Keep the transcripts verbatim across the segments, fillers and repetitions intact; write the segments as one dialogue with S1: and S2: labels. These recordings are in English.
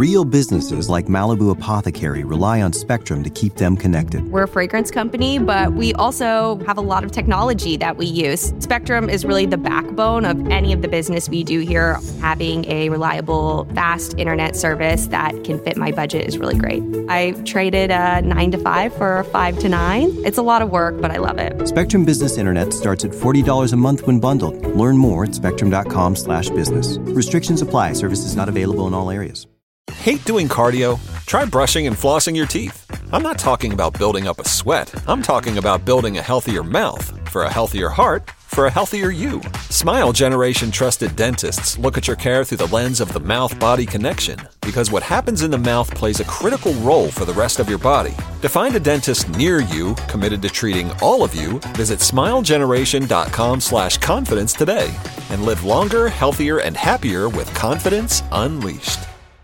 S1: Real businesses like Malibu Apothecary rely on Spectrum to keep them connected.
S2: We're a fragrance company, but we also have a lot of technology that we use. Spectrum is really the backbone of any of the business we do here. Having a reliable, fast internet service that can fit my budget is really great. I traded a nine to five for a five to nine. It's a lot of work, but I love it.
S1: Spectrum Business Internet starts at forty dollars a month when bundled. Learn more at spectrum.com slash business. Restrictions apply. Services not available in all areas.
S3: Hate doing cardio? Try brushing and flossing your teeth. I'm not talking about building up a sweat. I'm talking about building a healthier mouth. For a healthier heart, for a healthier you. Smile Generation trusted dentists look at your care through the lens of the mouth-body connection, because what happens in the mouth plays a critical role for the rest of your body. To find a dentist near you committed to treating all of you, visit smilegeneration.com slash confidence today and live longer, healthier, and happier with confidence unleashed.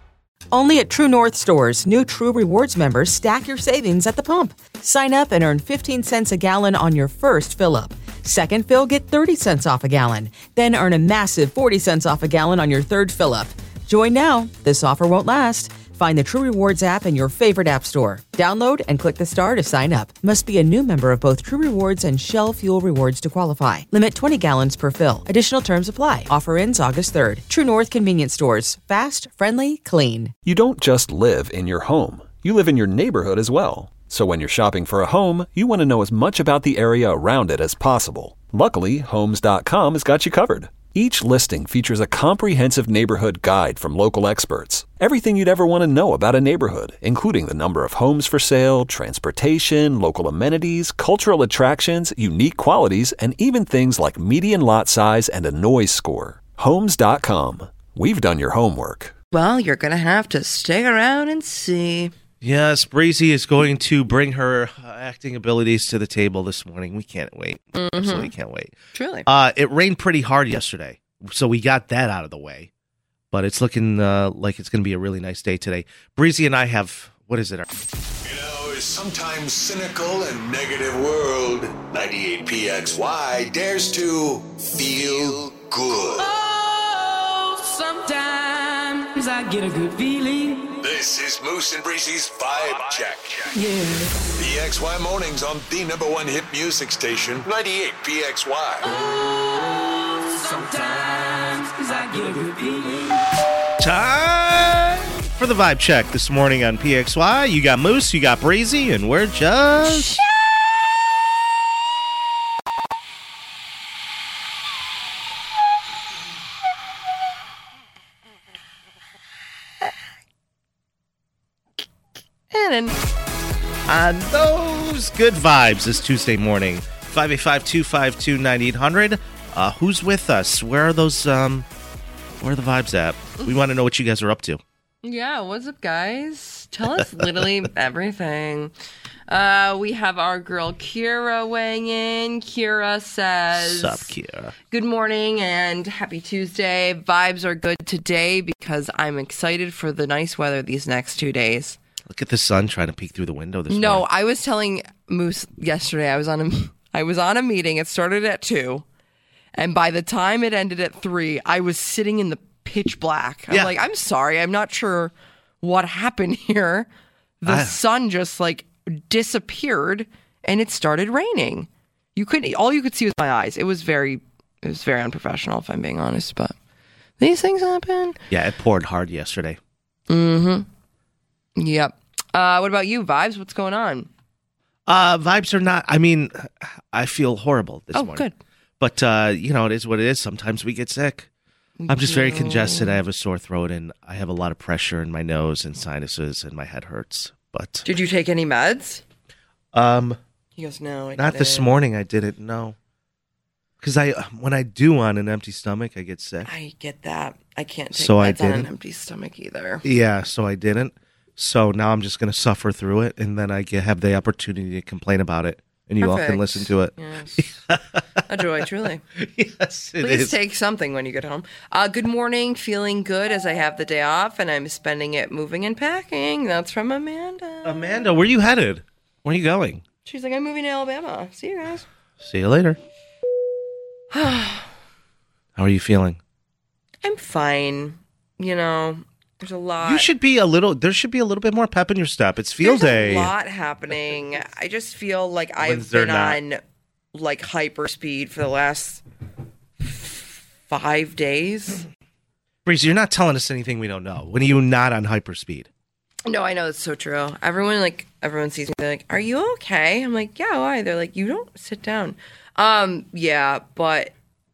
S4: Only at True North stores, new True Rewards members stack your savings at the pump. Sign up and earn fifteen cents a gallon on your first fill-up. Second fill, get thirty cents off a gallon. Then earn a massive forty cents off a gallon on your third fill-up. Join now. This offer won't last. Find the True Rewards app in your favorite app store. Download and click the star to sign up. Must be a new member of both True Rewards and Shell Fuel Rewards to qualify. Limit twenty gallons per fill. Additional terms apply. Offer ends August third. True North Convenience Stores. Fast, friendly, clean.
S3: You don't just live in your home. You live in your neighborhood as well. So when you're shopping for a home, you want to know as much about the area around it as possible. Luckily, Homes dot com has got you covered. Each listing features a comprehensive neighborhood guide from local experts. Everything you'd ever want to know about a neighborhood, including the number of homes for sale, transportation, local amenities, cultural attractions, unique qualities, and even things like median lot size and a noise score. Homes dot com. We've done your homework.
S5: Well, you're going to have to stick around and see.
S6: Yes, Breezy is going to bring her uh, acting abilities to the table this morning. We can't wait.
S5: Mm-hmm.
S6: Absolutely can't wait.
S5: Truly.
S6: Uh, it rained pretty hard yesterday, so we got that out of the way. But it's looking uh, like it's going to be a really nice day today. Breezy and I have, what is it?
S7: You know, a sometimes cynical and negative world, ninety-eight P X Y dares to feel good.
S8: Oh, sometimes I get a good feeling.
S7: This is Moose and Breezy's Vibe Check.
S8: Yeah.
S7: P X Y mornings on the number one hit music station, ninety-eight P X Y.
S8: Oh, sometimes I get a good feeling.
S6: Time for the Vibe Check this morning on P X Y. You got Moose, you got Breezy, and we're just...
S5: And
S6: on those good vibes this Tuesday morning. five eight five, two five two, nine eight hundred. Uh, who's with us? Where are those, um, where are the vibes at? We want to know what you guys are up to.
S5: yeah, what's up, guys? Tell us literally everything. Uh, we have our girl Kira weighing in. Kira says,
S6: Sup, Kira?
S5: Good morning and happy Tuesday. Vibes are good today because I'm excited for the nice weather these next two days.
S6: Look at the sun trying to peek through the window this
S5: No,
S6: morning.
S5: I was telling Moose yesterday. I was on a, I was on a meeting. It started at two, and by the time it ended at three, I was sitting in the pitch black. I'm
S6: Yeah.
S5: like, I'm sorry, I'm not sure what happened here. The
S6: I-
S5: sun just like disappeared, and it started raining. You couldn't. All you could see was my eyes. It was very, it was very unprofessional, if I'm being honest. But these things happen.
S6: Yeah, it poured hard yesterday.
S5: Mm-hmm. Yep. Uh, what about you, Vibes? What's going on?
S6: Uh, vibes are not, I mean, I feel horrible this
S5: Oh,
S6: morning.
S5: good.
S6: But, uh, you know, it is what it is. Sometimes we get sick.
S5: We
S6: I'm just very
S5: do.
S6: congested. I have a sore throat, and I have a lot of pressure in my nose and sinuses, and my head hurts. But
S5: Did you take any meds?
S6: um,
S5: He goes, no, I
S6: not this
S5: didn't."
S6: morning. I didn't. No, because I when I do on an empty stomach, I get sick.
S5: I get that. I can't take
S6: So I
S5: meds on an
S6: didn't.
S5: empty stomach either.
S6: Yeah, so I didn't. So now I'm just going to suffer through it, and then I get, have the opportunity to complain about it, and you all can
S5: Perfect.
S6: listen to it.
S5: Yes. A joy, truly.
S6: Yes, it
S5: Please
S6: is.
S5: take something when you get home. Uh, good morning. Feeling good as I have the day off, and I'm spending it moving and packing. That's from Amanda.
S6: Amanda, where you headed? Where are you going?
S5: She's like, I'm moving to Alabama. See you guys.
S6: See you later. How are you feeling?
S5: I'm fine. You know, There's a lot.
S6: You should be a little. There should be a little bit more pep in your step. It's field
S5: There's
S6: day.
S5: a lot happening. I just feel like I've
S6: When's there
S5: been
S6: not?
S5: on like hyper speed for the last five days.
S6: Breeze, you're not telling us anything we don't know. When are you not on hyperspeed?
S5: No, I know it's so true. Everyone like everyone sees me. They're like, "Are you okay?" I'm like, "Yeah, why?" They're like, "You don't sit down." Um, yeah, but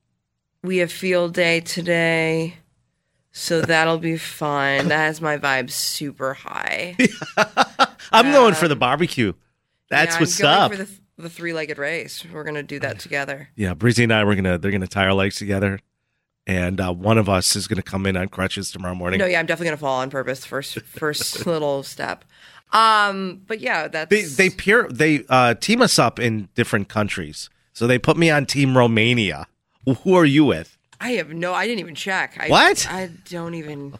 S5: we have field day today. So that'll be fun. That has my vibe super high.
S6: I'm going for the barbecue. That's
S5: yeah,
S6: what's
S5: I'm going
S6: up.
S5: for the, the three-legged race. We're gonna do that together.
S6: Yeah, Breezy and I we're gonna they're gonna tie our legs together, and uh, one of us is gonna come in on crutches tomorrow morning.
S5: No, yeah, I'm definitely gonna fall on purpose. First, first little step. Um, but yeah, that's
S6: They they peer they uh, team us up in different countries. So they put me on Team Romania. Who are you with?
S5: I have no. I didn't even check. I,
S6: What?
S5: I don't even.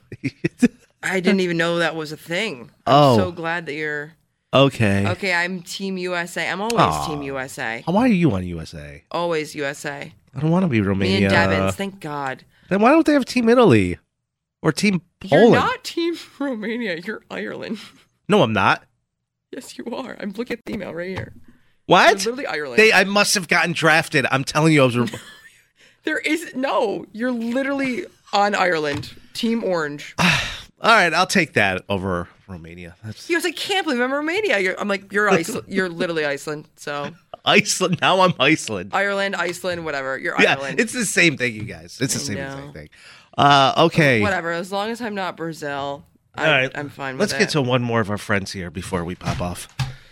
S5: I didn't even know that was a thing. I'm
S6: Oh.
S5: so glad that you're.
S6: Okay.
S5: Okay, I'm Team U S A. I'm always
S6: Aw.
S5: Team U S A.
S6: Why are you on U S A?
S5: Always U S A.
S6: I don't want to be
S5: Me
S6: Romania.
S5: and Devins. Thank God.
S6: Then why don't they have Team Italy or Team
S5: You're
S6: Poland?
S5: not Team Romania. You're Ireland.
S6: No, I'm not.
S5: Yes, you are. I'm looking at the email right here.
S6: What?
S5: You're literally Ireland.
S6: They, I must have gotten drafted. I'm telling you, I was.
S5: There is no. You're literally on Ireland. Team Orange.
S6: All right, I'll take that over Romania. That's
S5: He goes, I can't believe I'm Romania. You're, I'm like, you're Iceland. You're literally Iceland. So
S6: Iceland. Now I'm Iceland.
S5: Ireland, Iceland, whatever. You're
S6: Yeah,
S5: Ireland.
S6: it's the same thing, you guys. It's the
S5: I
S6: same
S5: know.
S6: exact thing. Uh, okay.
S5: Whatever. As long as I'm not Brazil, I,
S6: All right.
S5: I'm fine with
S6: Let's
S5: it.
S6: get to one more of our friends here before we pop off.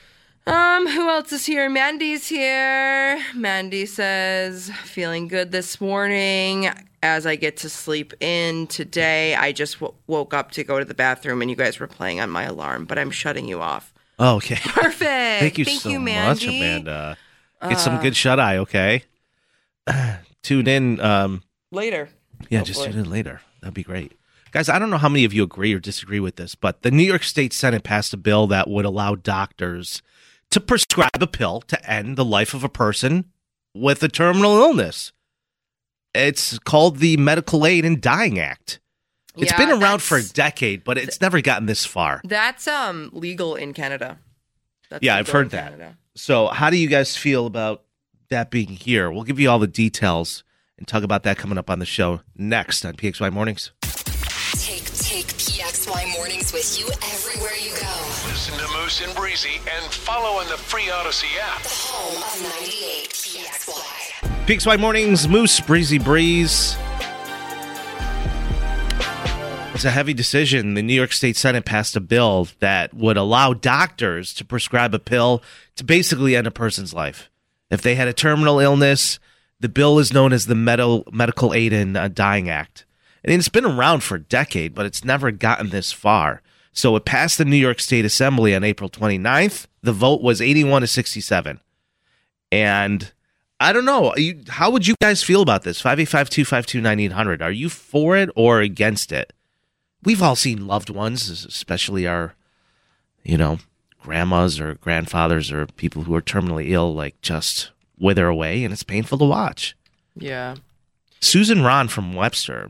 S5: Um, who else is here? Mandy's here. Mandy says, feeling good this morning as I get to sleep in today. I just w- woke up to go to the bathroom and you guys were playing on my alarm, but I'm shutting you off.
S6: Oh, okay.
S5: Perfect.
S6: Thank you
S5: Thank
S6: so
S5: you,
S6: much,
S5: Mandy.
S6: Amanda. Get some good shut eye, okay? Tune in. Um,
S5: Later.
S6: yeah, just
S5: Hopefully.
S6: tune in later. That'd be great. Guys, I don't know how many of you agree or disagree with this, but the New York State Senate passed a bill that would allow doctors to prescribe a pill to end the life of a person with a terminal illness. It's called the Medical Aid in Dying Act. It's
S5: Yeah,
S6: been around for a
S5: that's-
S6: decade, but it's never gotten this far.
S5: That's um legal in Canada. That's
S6: Yeah, I've
S5: legal in
S6: heard that.
S5: Canada.
S6: So, how do you guys feel about that being here? We'll give you all the details and talk about that coming up on the show next on P X Y Mornings.
S9: Take, take P X Y Mornings with you everywhere you go.
S7: Listen to Moose and Breezy and follow on the free Odyssey app.
S9: The home of ninety-eight P X Y.
S6: P X Y Mornings, Moose, Breezy Breeze. It's a heavy decision. The New York State Senate passed a bill that would allow doctors to prescribe a pill to basically end a person's life. If they had a terminal illness, the bill is known as the Medi- Medical Aid in uh, Dying Act. And it's been around for a decade, but it's never gotten this far. So it passed the New York State Assembly on April twenty-ninth. The vote was eighty-one to sixty-seven. And I don't know. You, how would you guys feel about this? five eight five, two five two, nine eight hundred. Are you for it or against it? We've all seen loved ones, especially our, you know, grandmas or grandfathers or people who are terminally ill, like just wither away, and it's painful to watch.
S5: Yeah.
S6: Susan Ron from Webster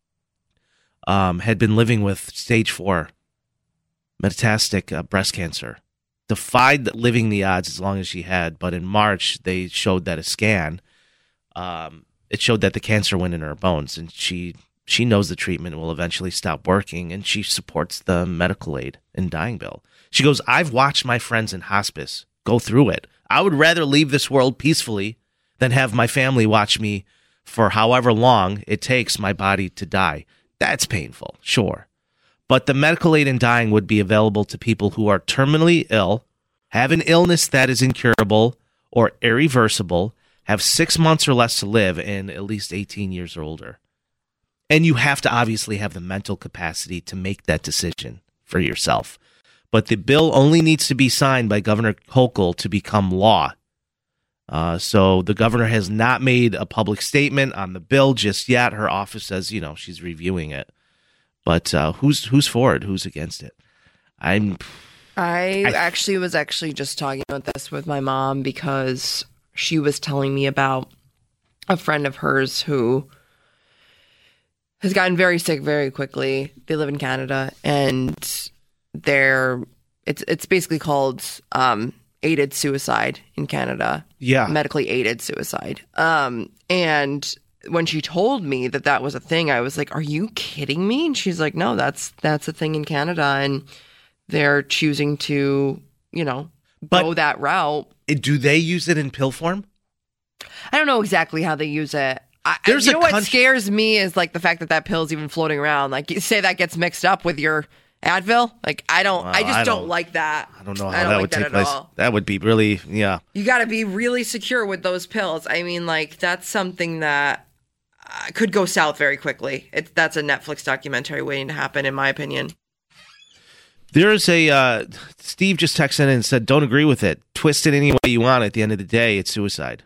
S6: um, had been living with stage four metastatic uh, breast cancer. Defied living the odds as long as she had, but in March they showed that a scan, um, it showed that the cancer went in her bones, and she she knows the treatment will eventually stop working, and she supports the medical aid in dying bill. She goes, "I've watched my friends in hospice go through it. I would rather leave this world peacefully than have my family watch me for however long it takes my body to die. That's painful, sure. But the medical aid in dying would be available to people who are terminally ill, have an illness that is incurable or irreversible, have six months or less to live, and at least eighteen years or older. And you have to obviously have the mental capacity to make that decision for yourself. But the bill only needs to be signed by Governor Hochul to become law. Uh, so the governor has not made a public statement on the bill just yet. Her office says, you know, she's reviewing it. But uh, who's who's for it? Who's against it? I'm.
S5: I,
S6: I-
S5: actually was actually just talking about this with my mom because she was telling me about a friend of hers who has gotten very sick very quickly. They live in Canada, and they're it's it's basically called um, aided suicide in Canada.
S6: Yeah,
S5: medically aided suicide. Um, and when she told me that that was a thing, I was like, "Are you kidding me?" And she's like, "No, that's that's a thing in Canada, and they're choosing to, you know,
S6: but
S5: go that route."
S6: Do they use it in pill form?
S5: I don't know exactly how they use it. I,
S6: There's
S5: you
S6: a
S5: know what
S6: country-
S5: scares me is like the fact that that pill's even floating around. Like, you say that gets mixed up with your Advil. Like, I don't.
S6: Well,
S5: I just
S6: I
S5: don't,
S6: don't-
S5: like that.
S6: I don't know how
S5: I don't
S6: that
S5: like
S6: would
S5: that
S6: take
S5: at
S6: place.
S5: all.
S6: That would be really, yeah.
S5: You got to be really secure with those pills. I mean, like, that's something that uh, could go south very quickly. It's that's a Netflix documentary waiting to happen, in my opinion.
S6: There's a uh, Steve just texted in and said, "Don't agree with it. Twist it any way you want. At the end of the day, it's suicide."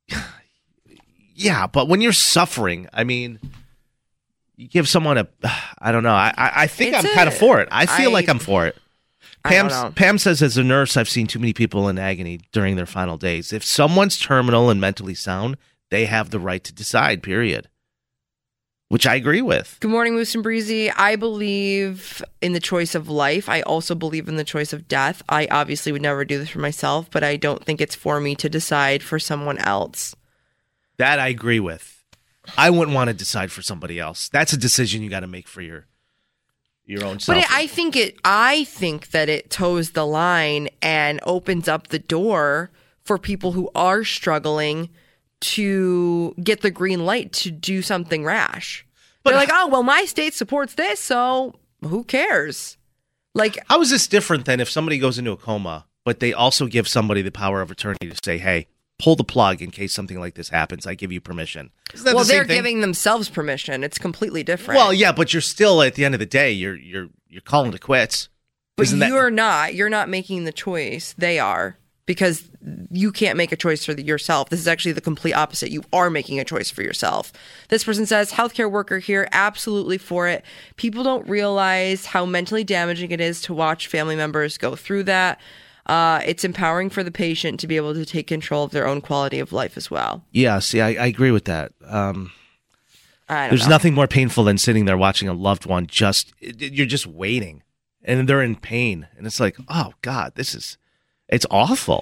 S6: Yeah, but when you're suffering, I mean, you give someone a, I don't know. I I, I think
S5: It's
S6: I'm kind of
S5: a-
S6: for it. I feel
S5: I-
S6: like I'm for it.
S5: I don't
S6: Pam
S5: know.
S6: Pam says, as a nurse, I've seen too many people in agony during their final days. If someone's terminal and mentally sound, they have the right to decide. Period. Which I agree with.
S5: Good morning, Moose and Breezy. I believe in the choice of life. I also believe in the choice of death. I obviously would never do this for myself, but I don't think it's for me to decide for someone else.
S6: That I agree with. I wouldn't want to decide for somebody else. That's a decision you got to make for your your own self.
S5: But it, I think it. I think that it toes the line and opens up the door for people who are struggling to get the green light to do something rash.
S6: But-
S5: They're like, oh, well, my state supports this, so who cares? Like,
S6: How is this different than if somebody goes into a coma, but they also give somebody the power of attorney to say, hey, pull the plug in case something like this happens. I give you permission. Isn't that
S5: well,
S6: the same
S5: they're
S6: thing?
S5: giving themselves permission. It's completely different.
S6: Well, yeah, but you're still, at the end of the day, you're you're you're calling it quits.
S5: but
S6: Isn't that-
S5: you're not. You're not making the choice. They are. Because you can't make a choice for the, yourself. This is actually the complete opposite. You are making a choice for yourself. This person says, healthcare worker here, absolutely for it. People don't realize how mentally damaging it is to watch family members go through that. Uh, it's empowering for the patient to be able to take control of their own quality of life as well.
S6: Yeah, see, I, I agree with that. Um,
S5: I don't
S6: there's
S5: know.
S6: nothing more painful than sitting there watching a loved one just, it- it- you're just waiting, and they're in pain. And it's like, oh, God, this is, it's awful.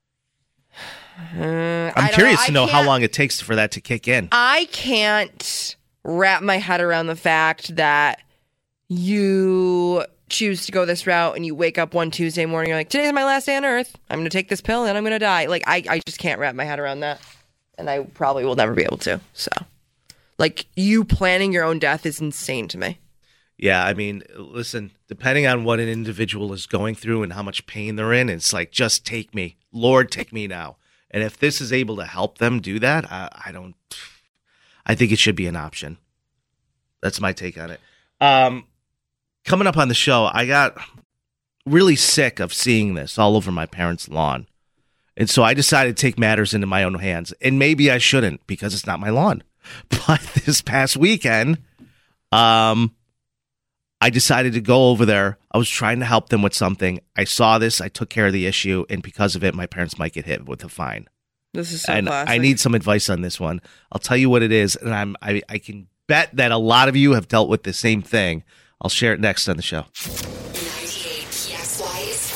S5: Uh,
S6: I'm
S5: I don't
S6: curious
S5: know.
S6: to
S5: I
S6: know how
S5: can't-
S6: long it takes for that to kick in.
S5: I can't wrap my head around the fact that you choose to go this route and you wake up one Tuesday morning, you're like, today's my last day on earth. I'm going to take this pill and I'm going to die. Like, I, I just can't wrap my head around that. And I probably will never be able to. So, like, you planning your own death is insane to me.
S6: Yeah, I mean, listen, depending on what an individual is going through and how much pain they're in, it's like, just take me. Lord, take me now. And if this is able to help them do that, I, I don't, I think it should be an option. That's my take on it. Um, coming up on the show, I got really sick of seeing this all over my parents' lawn. And so I decided to take matters into my own hands. And maybe I shouldn't because it's not my lawn. But this past weekend, um, I decided to go over there. I was trying to help them with something. I saw this. I took care of the issue. And because of it, my parents might get hit with a fine.
S5: This is so
S6: and
S5: classic.
S6: I need some advice on this one. I'll tell you what it is. And I'm, I, I can bet that a lot of you have dealt with the same thing. I'll share it next on the show.
S9: ninety-eight P X Y is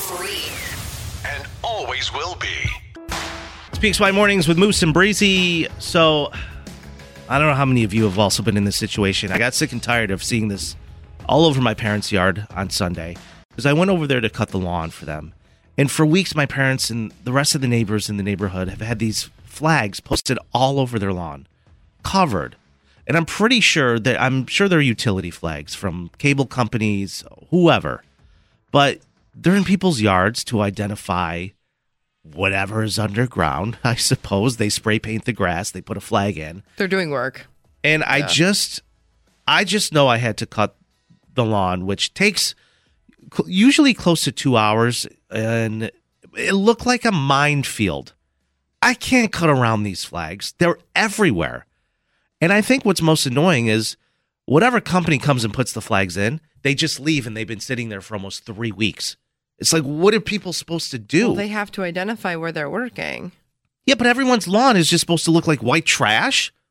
S9: free.
S7: And always will be.
S6: It's P X Y Mornings with Moose and Breezy. So, I don't know how many of you have also been in this situation. I got sick and tired of seeing this all over my parents' yard on Sunday because I went over there to cut the lawn for them. And for weeks, my parents and the rest of the neighbors in the neighborhood have had these flags posted all over their lawn, covered. And I'm pretty sure that I'm sure they're utility flags from cable companies, whoever. But they're in people's yards to identify whatever is underground. I suppose they spray paint the grass, they put a flag in.
S5: They're doing work.
S6: And I
S5: Yeah.
S6: just I just know I had to cut the lawn, which takes cl- usually close to two hours, and it looked like a minefield. I can't cut around these flags. They're everywhere. And I think what's most annoying is whatever company comes and puts the flags in, they just leave and they've been sitting there for almost three weeks. It's like, what are people supposed to do?
S5: Well, they have to identify where they're working.
S6: Yeah, but everyone's lawn is just supposed to look like white trash.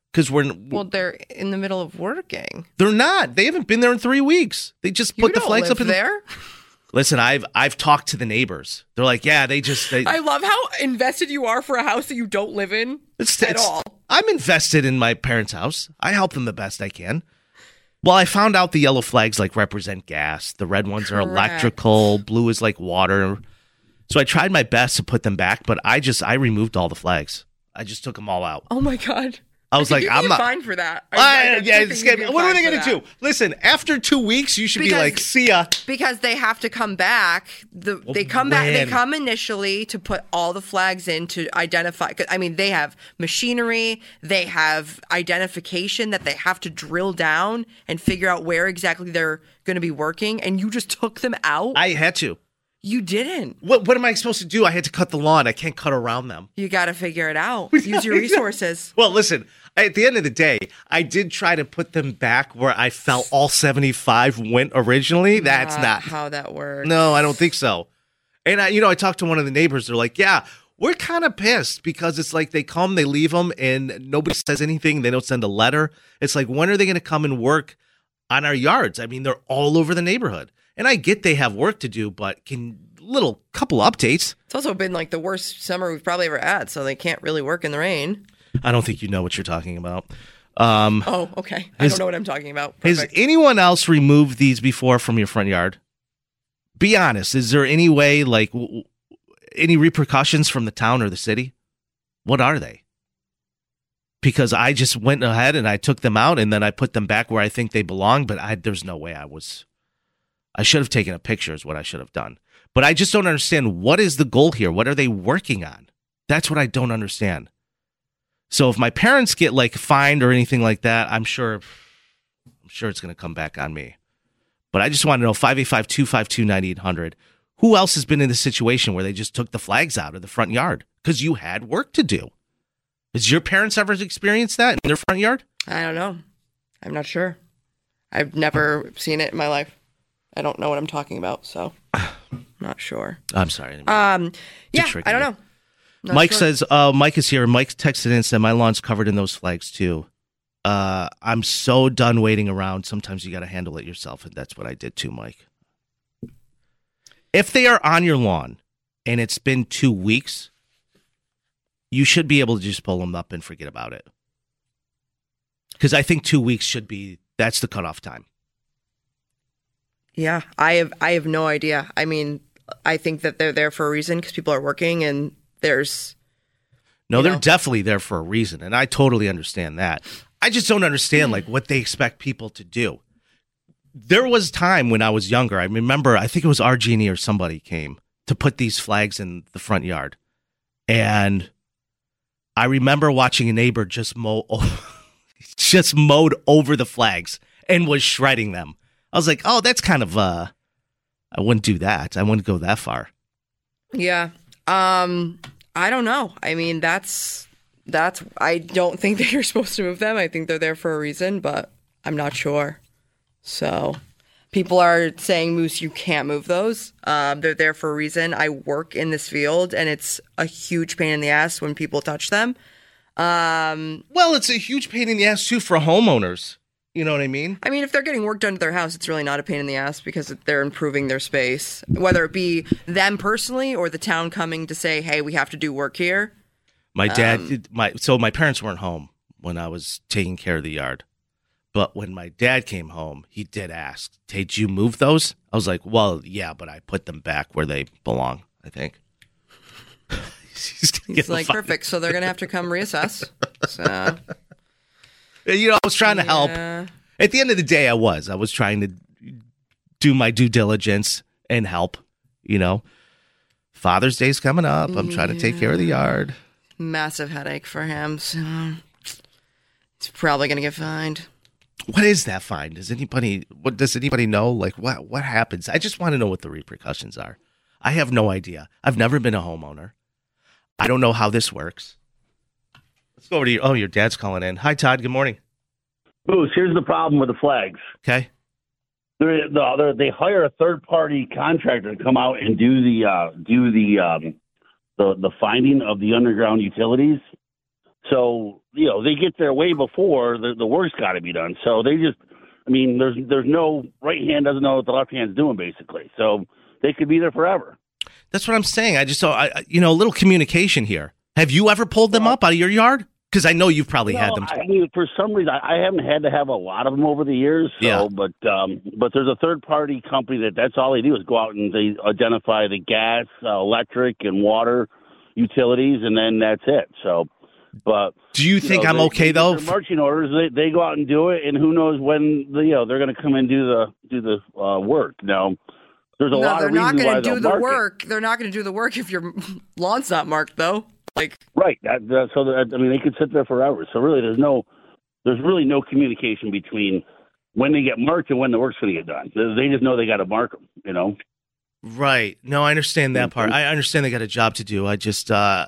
S6: because we're
S5: Well, they're in the middle of working.
S6: they're not. They haven't been there in three weeks. They just
S5: You
S6: put the
S5: don't
S6: flags
S5: live
S6: up in
S5: there.
S6: Listen, I've I've talked to the neighbors. They're like, yeah, they just they.
S5: I love how invested you are for a house that you don't live in
S6: It's,
S5: at
S6: it's-
S5: all.
S6: I'm invested in my parents' house. I help them the best I can. Well, I found out the yellow flags like represent gas. The red ones are
S5: Correct.
S6: electrical. Blue is like water. So I tried my best to put them back, but I just I removed all the flags. I just took them all out.
S5: Oh my god!
S6: I was like,
S5: You'd
S6: I'm
S5: be
S6: not.
S5: fine for that. I-
S6: I-
S5: I
S6: yeah,
S5: think
S6: it's
S5: you'd
S6: good.
S5: be
S6: What are
S5: fine
S6: they
S5: for
S6: going to
S5: that.
S6: do? Listen, after two weeks, you should be
S5: Because-
S6: like, see ya.
S5: Because they have to come back. The, they come back. They
S6: when?
S5: come initially to put all the flags in to identify. 'Cause, I mean, they have machinery. They have identification that they have to drill down and figure out where exactly they're going to be working. And you just took them out.
S6: I had to.
S5: you didn't.
S6: What What am I supposed to do? I had to cut the lawn. I can't cut around them.
S5: You got to figure it out. Use your resources.
S6: Well, listen, at the end of the day, I did try to put them back where I felt all seventy-five went originally. That's not.
S5: how that works.
S6: No, I don't think so. And, I, you know, I talked to one of the neighbors. They're like, yeah, we're kind of pissed because it's like they come, they leave them, and nobody says anything. They don't send a letter. It's like, when are they going to come and work on our yards? I mean, they're all over the neighborhood. And I get they have work to do, but can little couple updates.
S5: It's also been like the worst summer we've probably ever had, so they can't really work in the rain.
S6: I don't think you know what you're talking about. Um,
S5: Oh, okay. I
S6: Has-
S5: don't know what I'm talking about.
S6: Has
S5: Perfect.
S6: anyone else removed these before from your front yard? Be honest. Is there any way, like, w- w- any repercussions from the town or the city? What are they? Because I just went ahead and I took them out and then I put them back where I think they belong, but I, there's no way I was. I should have taken a picture is what I should have done. But I just don't understand, what is the goal here? What are they working on? That's what I don't understand. So if my parents get like fined or anything like that, I'm sure I'm sure it's going to come back on me. But I just want to know, five eight five, two five two, nine eight hundred, who else has been in this situation where they just took the flags out of the front yard because you had work to do? Has your parents ever experienced that in their front yard?
S5: I don't know. I'm not sure. I've never seen it in my life. I don't know what I'm talking about, so not sure.
S6: I'm sorry.
S5: Um, yeah,
S6: trick
S5: I don't
S6: me.
S5: know. Not
S6: Mike
S5: sure.
S6: says, uh, Mike is here. Mike texted in and said, my lawn's covered in those flags too. Uh, I'm so done waiting around. Sometimes you got to handle it yourself. And that's what I did too, Mike. If they are on your lawn and it's been two weeks, you should be able to just pull them up and forget about it. Because I think two weeks should be, that's the cutoff time.
S5: Yeah, I have I have no idea. I mean, I think that they're there for a reason because people are working and there's
S6: No,
S5: You
S6: they're
S5: know?
S6: definitely there for a reason, and I totally understand that. I just don't understand like what they expect people to do. There was time when I was younger. I remember, I think it was Argini or somebody came to put these flags in the front yard, and I remember watching a neighbor just mow, just mowed over the flags and was shredding them. I was like, oh, that's kind of uh, I wouldn't do that. I wouldn't go that far.
S5: Yeah. Um, I don't know. I mean, that's that's. I don't think that you're supposed to move them. I think they're there for a reason, but I'm not sure. So, people are saying, Moose, you can't move those. Um, they're there for a reason. I work in this field, and it's a huge pain in the ass when people touch them. Um,
S6: Well, it's a huge pain in the ass too for homeowners. You know what I mean?
S5: I mean, if they're getting work done to their house, it's really not a pain in the ass because they're improving their space, whether it be them personally or the town coming to say, hey, we have to do work here.
S6: My dad,
S5: Um,
S6: did my so my parents weren't home when I was taking care of the yard. But when my dad came home, he did ask, "Hey, did you move those?" I was like, "Well, yeah, but I put them back where they belong, I think." He's, gonna
S5: He's
S6: get
S5: like,
S6: fired.
S5: perfect. So they're going to have to come reassess. So,
S6: You know, I was trying to help.
S5: yeah.
S6: At the end of the day, I was. I was trying to do my due diligence and help. You know, Father's Day's coming up. I'm trying to take care of the yard.
S5: Massive headache for him. So he's probably going to get fined.
S6: What is that fine? Does anybody? What does anybody know? Like what? What happens? I just want to know what the repercussions are. I have no idea. I've never been a homeowner. I don't know how this works. Let's go over to you. Oh, your dad's calling in. Hi, Todd. Good morning.
S10: Moose, here's the problem with the flags.
S6: Okay.
S10: They're, they're, they hire a third party contractor to come out and do the uh, do the um, the the finding of the underground utilities. So, you know, they get there way before the, the work's got to be done. So they just, I mean, there's there's no right hand doesn't know what the left hand's doing, basically. So they could be there forever.
S6: That's what I'm saying. I just, I, you know, a little communication here. Have you ever pulled them up out of your yard? Because I know you've probably
S10: no,
S6: had them.
S10: I mean, for some reason, I, I haven't had to have a lot of them over the years. So,
S6: Yeah.
S10: But um, but there's a third party company that that's all they do is go out and they identify the gas, uh, electric, and water utilities, and then that's it. So, but
S6: do you think
S10: know,
S6: I'm
S10: they,
S6: okay
S10: they
S6: though?
S10: get their marching orders, they they go out and do it, and who knows when the, you know they're going to come and do the do the uh, work. Now, there's a
S5: no,
S10: lot
S5: they're
S10: of
S5: not
S10: reasons why
S5: going to do
S10: they'll
S5: the
S10: mark it.
S5: work. They're not going to do the work if your lawn's not marked, though. Like
S10: right. That, that, so that, I mean, they could sit there for hours. So really, there's no there's really no communication between when they get marked and when the work's going to get done. They just know they got to mark them. You know.
S6: Right. No, I understand that part. I understand they got a job to do. I just, uh,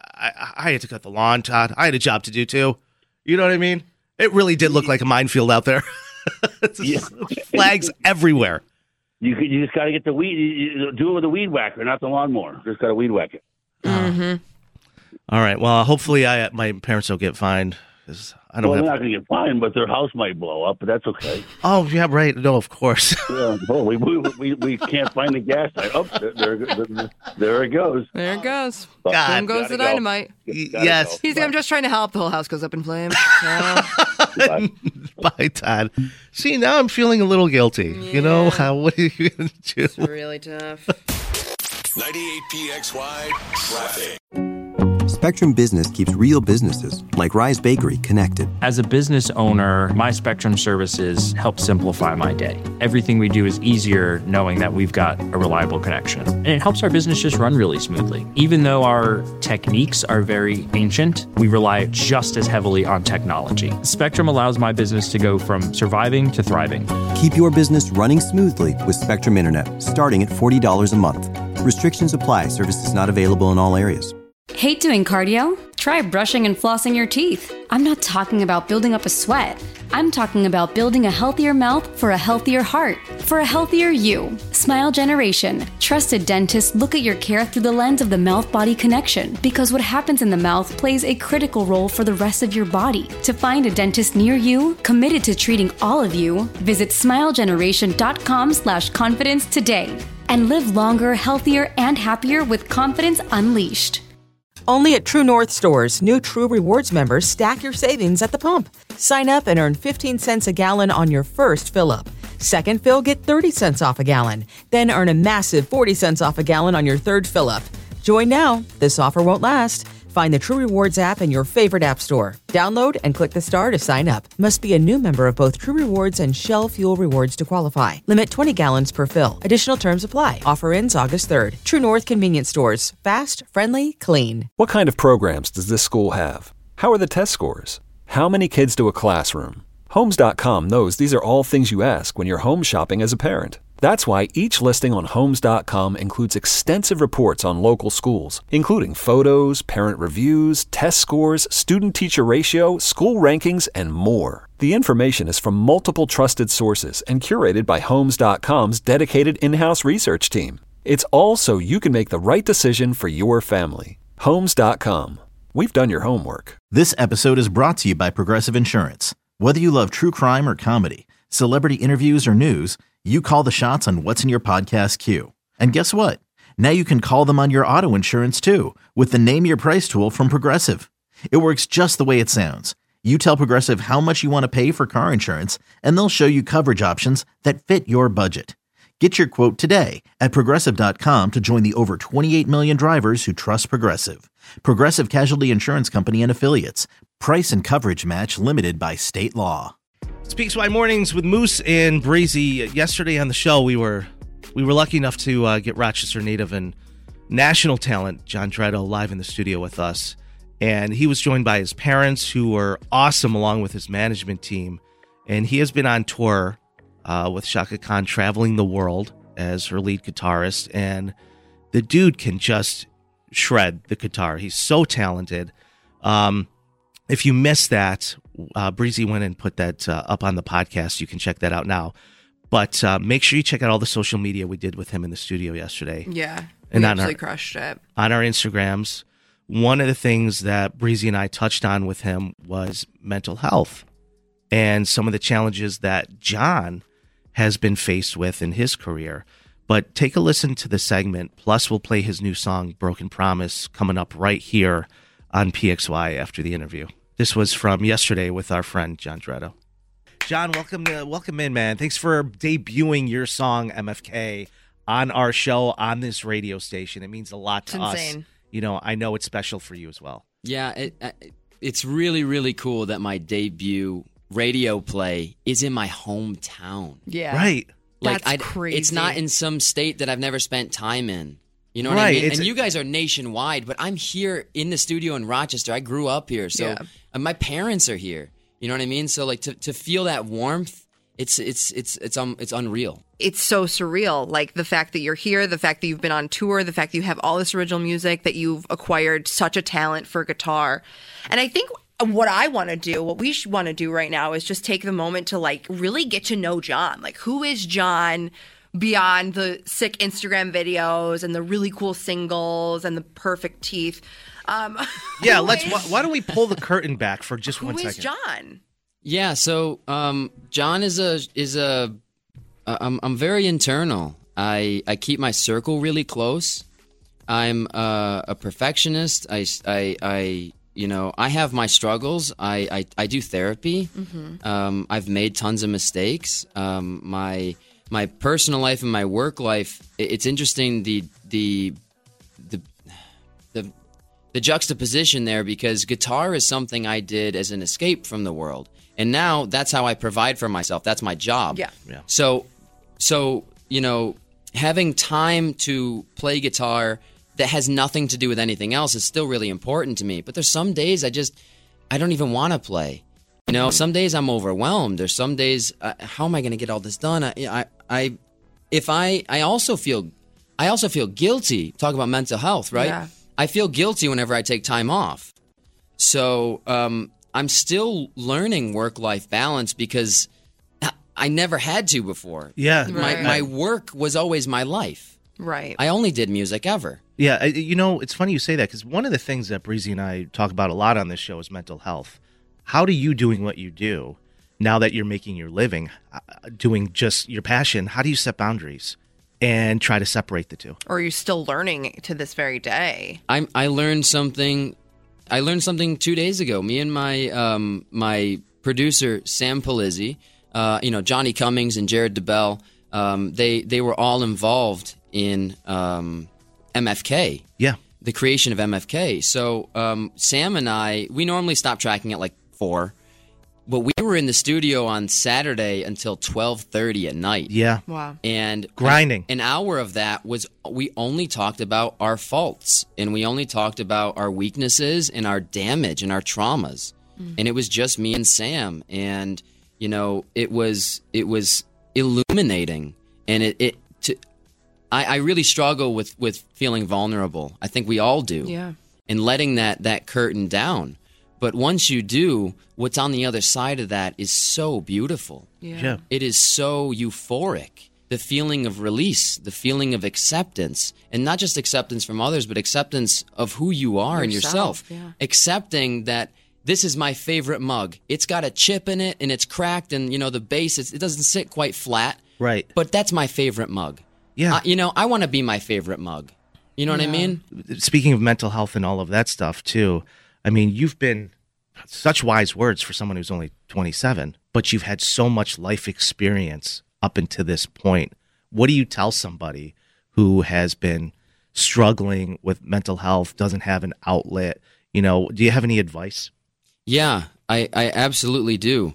S6: I, I had to cut the lawn, Todd. I had a job to do too. You know what I mean? It really did look like a minefield out there.
S10: Yeah.
S6: Flags everywhere.
S10: You could, you just got to get the weed. You, you do it with a weed whacker, not the lawnmower. Just got to weed whack it.
S5: Mm-hmm.
S6: All right. Well, hopefully, I my parents don't get fined because I don't
S10: well,
S6: have.
S10: they're not going to get fined, but their house might blow up. But that's okay.
S6: Oh yeah, right. No, of course.
S10: Yeah, oh, we, we we we can't find the gas tank. Oh, there, there, there it goes.
S5: There it goes.
S6: God.
S5: Boom goes the
S10: Gotta go.
S5: dynamite.
S10: Gotta
S6: Yes.
S10: go.
S5: He's like, I'm just trying to help. The whole house goes up in flames. Yeah.
S10: Bye.
S6: Bye, Todd. See, now I'm feeling a little guilty. You know how? What are you gonna do?
S5: It's really tough.
S7: ninety-eight P X Y traffic.
S1: Spectrum Business keeps real businesses, like Rise Bakery, connected.
S11: As a business owner, my Spectrum services help simplify my day. Everything we do is easier knowing that we've got a reliable connection. And it helps our business just run really smoothly. Even though our techniques are very ancient, we rely just as heavily on technology. Spectrum allows my business to go from surviving to thriving.
S1: Keep your business running smoothly with Spectrum Internet, starting at forty dollars a month. Restrictions apply. Services not available in all areas.
S12: Hate doing cardio? Try brushing and flossing your teeth. I'm not talking about building up a sweat. I'm talking about building a healthier mouth for a healthier heart, for a healthier you. Smile Generation. Trusted dentists look at your care through the lens of the mouth-body connection because what happens in the mouth plays a critical role for the rest of your body. To find a dentist near you, committed to treating all of you, visit smilegeneration.com slash confidence today and live longer, healthier, and happier with confidence unleashed.
S4: Only at True North stores, new True Rewards members stack your savings at the pump. Sign up and earn fifteen cents a gallon on your first fill-up. Second fill, get thirty cents off a gallon. Then earn a massive forty cents off a gallon on your third fill-up. Join now. This offer won't last. Find the True Rewards app in your favorite app store. Download and click the star to sign up. Must be a new member of both True Rewards and Shell Fuel Rewards to qualify. Limit twenty gallons per fill. Additional terms apply. Offer ends August third. True North Convenience Stores. Fast, friendly, clean.
S3: What kind of programs does this school have? How are the test scores? How many kids to a classroom? Homes dot com knows these are all things you ask when you're home shopping as a parent. That's why each listing on Homes dot com includes extensive reports on local schools, including photos, parent reviews, test scores, student-teacher ratio, school rankings, and more. The information is from multiple trusted sources and curated by Homes dot com's dedicated in-house research team. It's all so you can make the right decision for your family. Homes dot com. We've done your homework.
S13: This episode is brought to you by Progressive Insurance. Whether you love true crime or comedy, celebrity interviews or news, you call the shots on what's in your podcast queue. And guess what? Now you can call them on your auto insurance too with the Name Your Price tool from Progressive. It works just the way it sounds. You tell Progressive how much you want to pay for car insurance, and they'll show you coverage options that fit your budget. Get your quote today at Progressive dot com to join the over twenty-eight million drivers who trust Progressive. Progressive Casualty Insurance Company and Affiliates. Price and coverage match limited by state law.
S6: Speaks Why Mornings with Moose and Breezy. Yesterday on the show, we were we were lucky enough to uh, get Rochester native and national talent John Dretto live in the studio with us. And he was joined by his parents, who were awesome, along with his management team. And he has been on tour uh, with Chaka Khan, traveling the world as her lead guitarist. And the dude can just shred the guitar. He's so talented. Um, if you missed that, uh, Breezy went and put that uh, up on the podcast. You can check that out now. But uh, make sure you check out all the social media we did with him in the studio yesterday.
S5: Yeah,
S6: and
S5: we
S6: on
S5: absolutely
S6: our,
S5: crushed it.
S6: On our Instagrams. one of the things that Breezy and I touched on with him was mental health and some of the challenges that John has been faced with in his career. But take a listen to the segment, plus we'll play his new song, Broken Promise, coming up right here on P X Y after the interview. This was from yesterday with our friend John Dretto. John, welcome to, welcome in, man. Thanks for debuting your song, M F K, on our show, on this radio station. It means a lot to
S5: It's
S6: us.
S5: insane.
S6: You know, I know it's special for you as well.
S14: Yeah, it, it's really, really cool that my debut radio play is in my hometown.
S5: Yeah.
S6: Right.
S14: Like,
S5: That's
S14: I,
S5: crazy.
S14: It's not in some state that I've never spent time in. You know what
S6: Right,
S14: I mean?
S6: it's
S14: And
S6: a-
S14: you guys are nationwide, but I'm here in the studio in Rochester. I grew up here, so
S5: Yeah.
S14: and my parents are here. You know what I mean? So like to, to feel that warmth, it's it's it's it's um it's unreal.
S5: It's so surreal. Like the fact that you're here, the fact that you've been on tour, the fact that you have all this original music, that you've acquired such a talent for guitar. And I think what I want to do, what we want to do right now is just take the moment to like really get to know John. Like, who is John beyond the sick Instagram videos and the really cool singles and the perfect teeth? Um,
S6: Yeah,
S5: who
S6: let's.
S5: is-
S6: Why, why don't we pull the curtain back for just
S5: Who
S6: one
S5: is
S6: second?
S5: John?
S14: Yeah, so um, John is a is a uh, I'm I'm very internal. I I keep my circle really close. I'm uh, a perfectionist. I, I I you know I have my struggles. I I, I do therapy.
S5: Mm-hmm.
S14: Um, I've made tons of mistakes. Um, my my personal life and my work life. it- It's interesting the the the the the juxtaposition there, because guitar is something I did as an escape from the world. And now that's how I provide for myself. That's my job.
S5: Yeah.
S6: Yeah.
S14: So, so you know, having time to play guitar that has nothing to do with anything else is still really important to me. But there's some days I just, I don't even want to play. You know, some days I'm overwhelmed. There's some days, uh, how am I going to get all this done? I, I, I, if I, I also feel, I also feel guilty. Talk about mental health, right?
S5: Yeah.
S14: I feel guilty whenever I take time off. So um, I'm still learning work-life balance because I- I never had to before.
S6: Yeah.
S14: My,
S5: Right.
S14: my work was always my life.
S5: Right.
S14: I only did music ever.
S6: Yeah, I- you know, it's funny you say that because one of the things that Breezy and I talk about a lot on this show is mental health. How do you doing what you do, now that you're making your living, uh, doing just your passion, how do you set boundaries and try to separate the two?
S5: Or are you still learning to this very day?
S14: I I learned something. I learned something two days ago. Me and my um, my producer Sam Polizzi, uh, you know Johnny Cummings and Jared DeBell. Um, they they were all involved in um, M F K.
S6: Yeah.
S14: The creation of M F K. So um, Sam and I, we normally stop tracking at like four, but we were in the studio on Saturday until twelve thirty at night.
S6: Yeah.
S5: Wow.
S14: And
S6: Grinding.
S14: An hour of that was we only talked about our faults, and we only talked about our weaknesses and our damage and our traumas. And it was just me and Sam, and you know, it was it was illuminating, and it it to, I, I really struggle with with feeling vulnerable. I think we all do.
S5: Yeah.
S14: And letting that that curtain down. But once you do, what's on the other side of that is so beautiful.
S5: Yeah.
S6: Yeah.
S14: It is so euphoric. The feeling of release, the feeling of acceptance, and not just acceptance from others, but acceptance of who you are and yourself.
S5: Yourself, yeah.
S14: Accepting that this is my favorite mug. It's got a chip in it and it's cracked, and you know the base is, it doesn't sit quite flat.
S6: Right.
S14: But that's my favorite mug.
S6: Yeah.
S14: Uh, you know, I want to be my favorite mug. You know what I mean?
S6: Speaking of mental health and all of that stuff too, I mean, you've been such wise words for someone who's only twenty-seven, but you've had so much life experience up until this point. What do you tell somebody who has been struggling with mental health, doesn't have an outlet? You know, do you have any advice?
S14: Yeah, I, I absolutely do.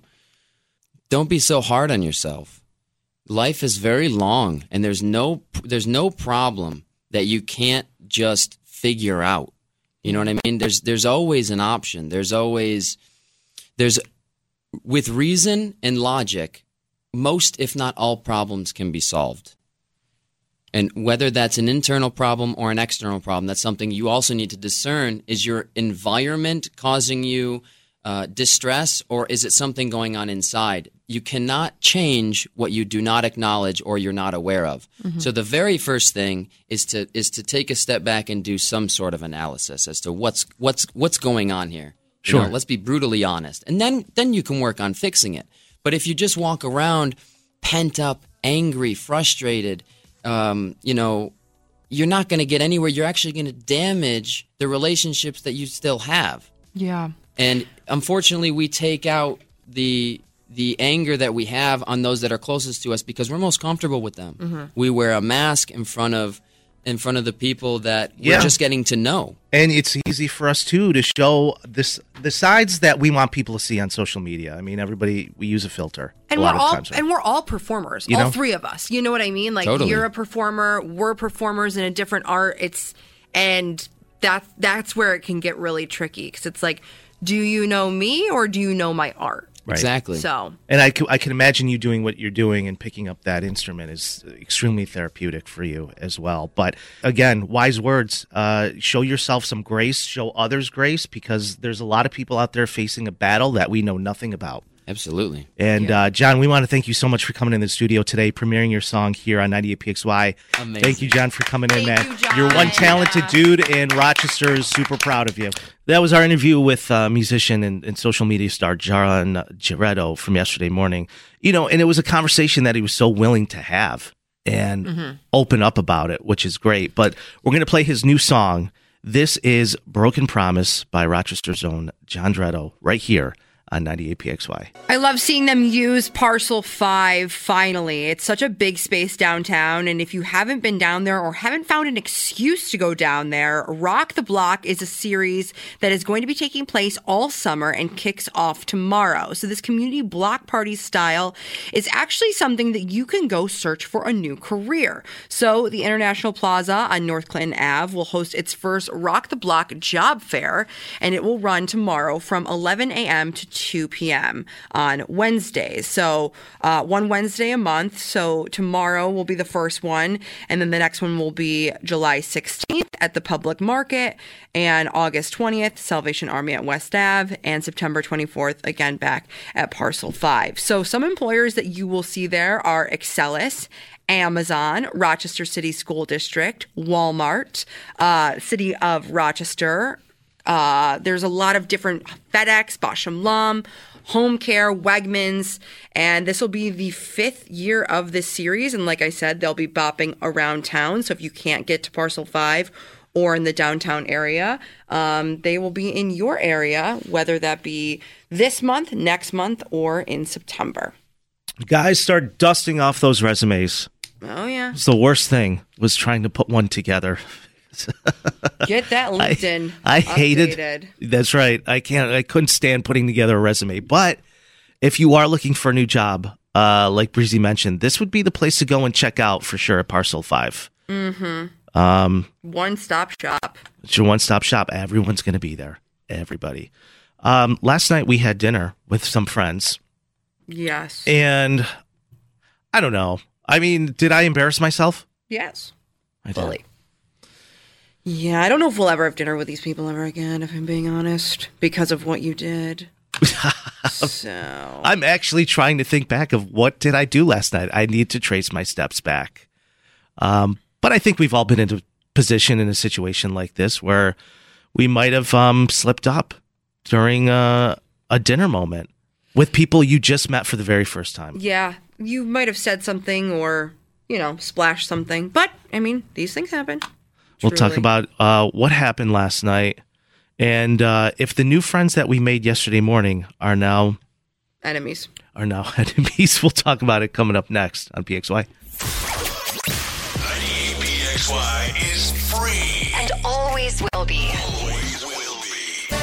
S14: Don't be so hard on yourself. Life is very long, and there's no there's no problem that you can't just figure out. You know what I mean? There's there's always an option. There's always there's with reason and logic, most if not all problems can be solved. And whether that's an internal problem or an external problem, that's something you also need to discern. Is your environment causing you uh, distress, or is it something going on inside? You cannot change what you do not acknowledge or you're not aware of.
S5: Mm-hmm.
S14: So the very first thing is to is to take a step back and do some sort of analysis as to what's what's what's going on here. You
S6: Sure.
S14: know, let's be brutally honest, and then then you can work on fixing it. But if you just walk around pent up, angry, frustrated, um, you know, you're not going to get anywhere. You're actually going to damage the relationships that you still have.
S5: Yeah.
S14: And unfortunately, we take out the the anger that we have on those that are closest to us because we're most comfortable with them.
S6: Mhm.
S14: We wear a mask in front of in front of the people that
S6: Yeah.
S14: we're just getting to know.
S6: And it's easy for us too to show this the sides that we want people to see on social media. I mean, everybody we use a filter
S15: And
S6: a
S15: we're
S6: lot of
S15: all
S6: times. Right?
S15: and we're all performers.
S6: You
S15: all
S6: know?
S15: three of us. You know what I mean? Like
S6: Totally.
S15: you're a performer, we're performers in a different art. It's and that that's where it can get really tricky because it's like, do you know me or do you know my art?
S6: Right.
S15: So
S6: And I, c- I can imagine you doing what you're doing and picking up that instrument is extremely therapeutic for you as well. But again, wise words. Uh, show yourself some grace, show others grace, because there's a lot of people out there facing a battle that we know nothing about.
S14: Absolutely.
S6: And uh, John, we want to thank you so much for coming in the studio today, premiering your song here on ninety-eight P X Y.
S14: Amazing.
S6: Thank you, John, for coming in, man.
S15: you, John.
S6: You're one talented dude, and Rochester is super proud of you. That was our interview with uh, musician and, and social media star John Giretto from yesterday morning. You know, and it was a conversation that he was so willing to have and
S15: Mhm.
S6: open up about it, which is great. But we're going to play his new song. This is Broken Promise by Rochester's own John Giretto right here on ninety-eight P X Y.
S15: I love seeing them use Parcel five finally. It's such a big space downtown, and if you haven't been down there or haven't found an excuse to go down there, Rock the Block is a series that is going to be taking place all summer and kicks off tomorrow. So this community block party style is actually something that you can go search for a new career. So the International Plaza on North Clinton Avenue will host its first Rock the Block job fair, and it will run tomorrow from eleven a.m. to two p.m. on Wednesdays. So uh, one Wednesday a month. So tomorrow will be the first one. And then the next one will be July sixteenth at the Public Market, and August twentieth, Salvation Army at West Ave, and September twenty-fourth, again back at Parcel five. So some employers that you will see there are Excelis, Amazon, Rochester City School District, Walmart, uh, City of Rochester. Uh, there's a lot of different FedEx, Bausch and Lomb, Home Care, Wegmans, and this will be the fifth year of this series. And like I said, they'll be bopping around town. So if you can't get to Parcel five or in the downtown area, um, they will be in your area, whether that be this month, next month, or in September.
S6: Guys, start dusting off those resumes.
S15: Oh, yeah.
S6: It's the worst thing was trying to put one together.
S15: Get that LinkedIn
S6: I, I
S15: updated.
S6: hated. That's right. I can't. I couldn't stand putting together a resume. But if you are looking for a new job, uh, like Breezy mentioned, this would be the place to go and check out for sure at Parcel Five.
S15: Mm-hmm.
S6: Um,
S15: One-stop shop.
S6: it's your one-stop shop. Everyone's going to be there. Everybody. Um, last night we had dinner with some friends,
S15: Yes.
S6: and I don't know. I mean, did I embarrass myself?
S15: Yes.
S6: I did.
S15: Fully. Yeah, I don't know if we'll ever have dinner with these people ever again, if I'm being honest, because of what you did. So
S6: I'm actually trying to think back of what did I do last night. I need to trace my steps back. Um, but I think we've all been in a position in a situation like this where we might have um, slipped up during a, a dinner moment with people you just met for the very first time.
S15: yeah, you might have said something or, you know, splashed something. But, I mean, these things happen.
S6: We'll talk
S15: Truly.
S6: about uh, what happened last night and uh, if the new friends that we made yesterday morning are now
S15: Enemies.
S6: are now enemies. We'll talk about it coming up next on P X Y.
S7: ninety-eight P X Y is free.
S9: And always will be.
S7: Always will be.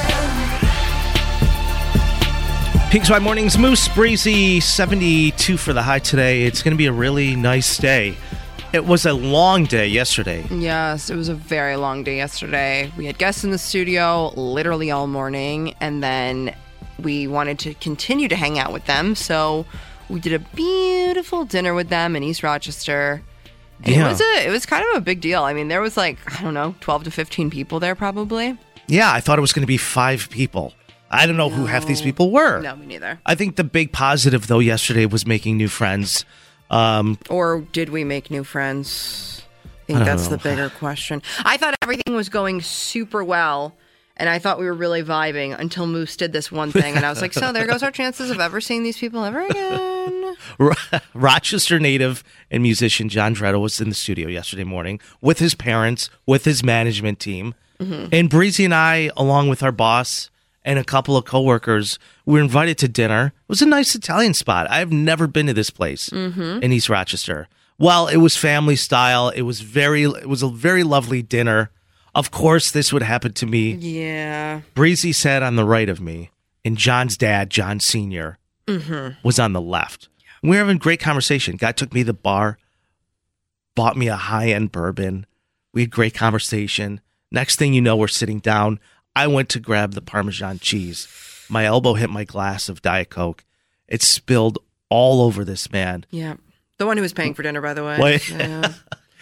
S6: P X Y Mornings, Moose, breezy, seventy-two for the high today. It's going to be a really nice day. It was a long day yesterday.
S5: Yes, it was a very long day yesterday. We had guests in the studio literally all morning, and then we wanted to continue to hang out with them, so we did a beautiful dinner with them in East Rochester. And
S6: Yeah.
S5: It was a, it was kind of a big deal. I mean, there was like, I don't know, twelve to fifteen people there probably.
S6: Yeah, I thought it was going to be five people. I don't know who half these people were.
S15: No, me neither.
S6: I think the big positive, though, yesterday was making new friends. Um,
S15: or did we make new friends? I think
S6: I don't
S15: that's
S6: know.
S15: the bigger question. I thought everything was going super well, and I thought we were really vibing until Moose did this one thing, and I was like, so there goes our chances of ever seeing these people ever again.
S6: Rochester native and musician John Dretto was in the studio yesterday morning with his parents, with his management team.
S15: Mm-hmm.
S6: And Breezy and I, along with our boss and a couple of coworkers, were invited to dinner. It was a nice Italian spot. I've never been to this place
S15: Mhm.
S6: in East Rochester. Well, it was family style. It was very, it was a very lovely dinner. Of course, this would happen to me.
S15: Yeah.
S6: Breezy sat on the right of me, and John's dad, John Senior,
S15: Mm-hmm.
S6: was on the left. We were having a great conversation. Guy took me to the bar, bought me a high-end bourbon. We had great conversation. Next thing you know, we're sitting down. I went to grab the Parmesan cheese. My elbow hit my glass of Diet Coke. It spilled all over this man.
S15: Yeah. The one who was paying for dinner, by the way.
S6: Wait.
S15: Yeah.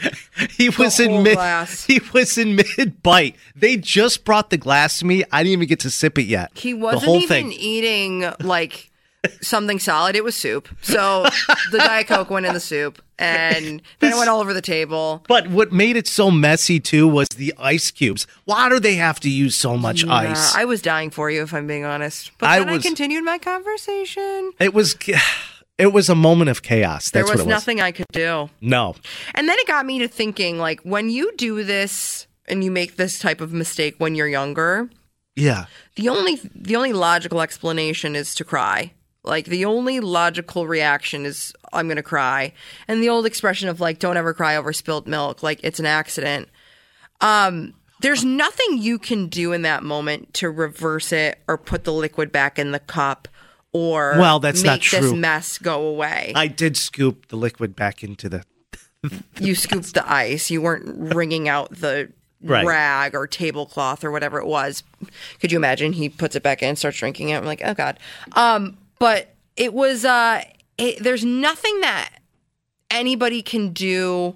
S6: He was in
S15: whole
S6: mid.
S15: glass.
S6: He was in mid bite. They just brought the glass to me. I didn't even get to sip it yet.
S15: He
S6: the
S15: wasn't
S6: whole
S15: even
S6: thing.
S15: eating like something solid. It was soup. So the Diet Coke went in the soup, and then it went all over the table.
S6: But what made it so messy too was the ice cubes. Why do they have to use so much
S15: Yeah,
S6: ice?
S15: I was dying for you, if I'm being honest. But
S6: I
S15: then I,
S6: was-
S15: continued my conversation.
S6: It was. It was a moment of chaos. That's
S15: There was
S6: what it was.
S15: nothing I could do.
S6: No.
S15: And then it got me to thinking, like, when you do this and you make this type of mistake when you're younger,
S6: Yeah.
S15: the only the only logical explanation is to cry. Like, the only logical reaction is, I'm going to cry. And the old expression of, like, don't ever cry over spilled milk, like, it's an accident. Um, there's nothing you can do in that moment to reverse it or put the liquid back in the cup or
S6: Well, that's
S15: make
S6: not
S15: this
S6: true.
S15: mess go away.
S6: I did scoop the liquid back into the.
S15: You scooped the ice. You weren't wringing out the
S6: Right.
S15: rag or tablecloth or whatever it was. Could you imagine? He puts it back in, starts drinking it. I'm like, oh God. Um, but it was, uh, it, there's nothing that anybody can do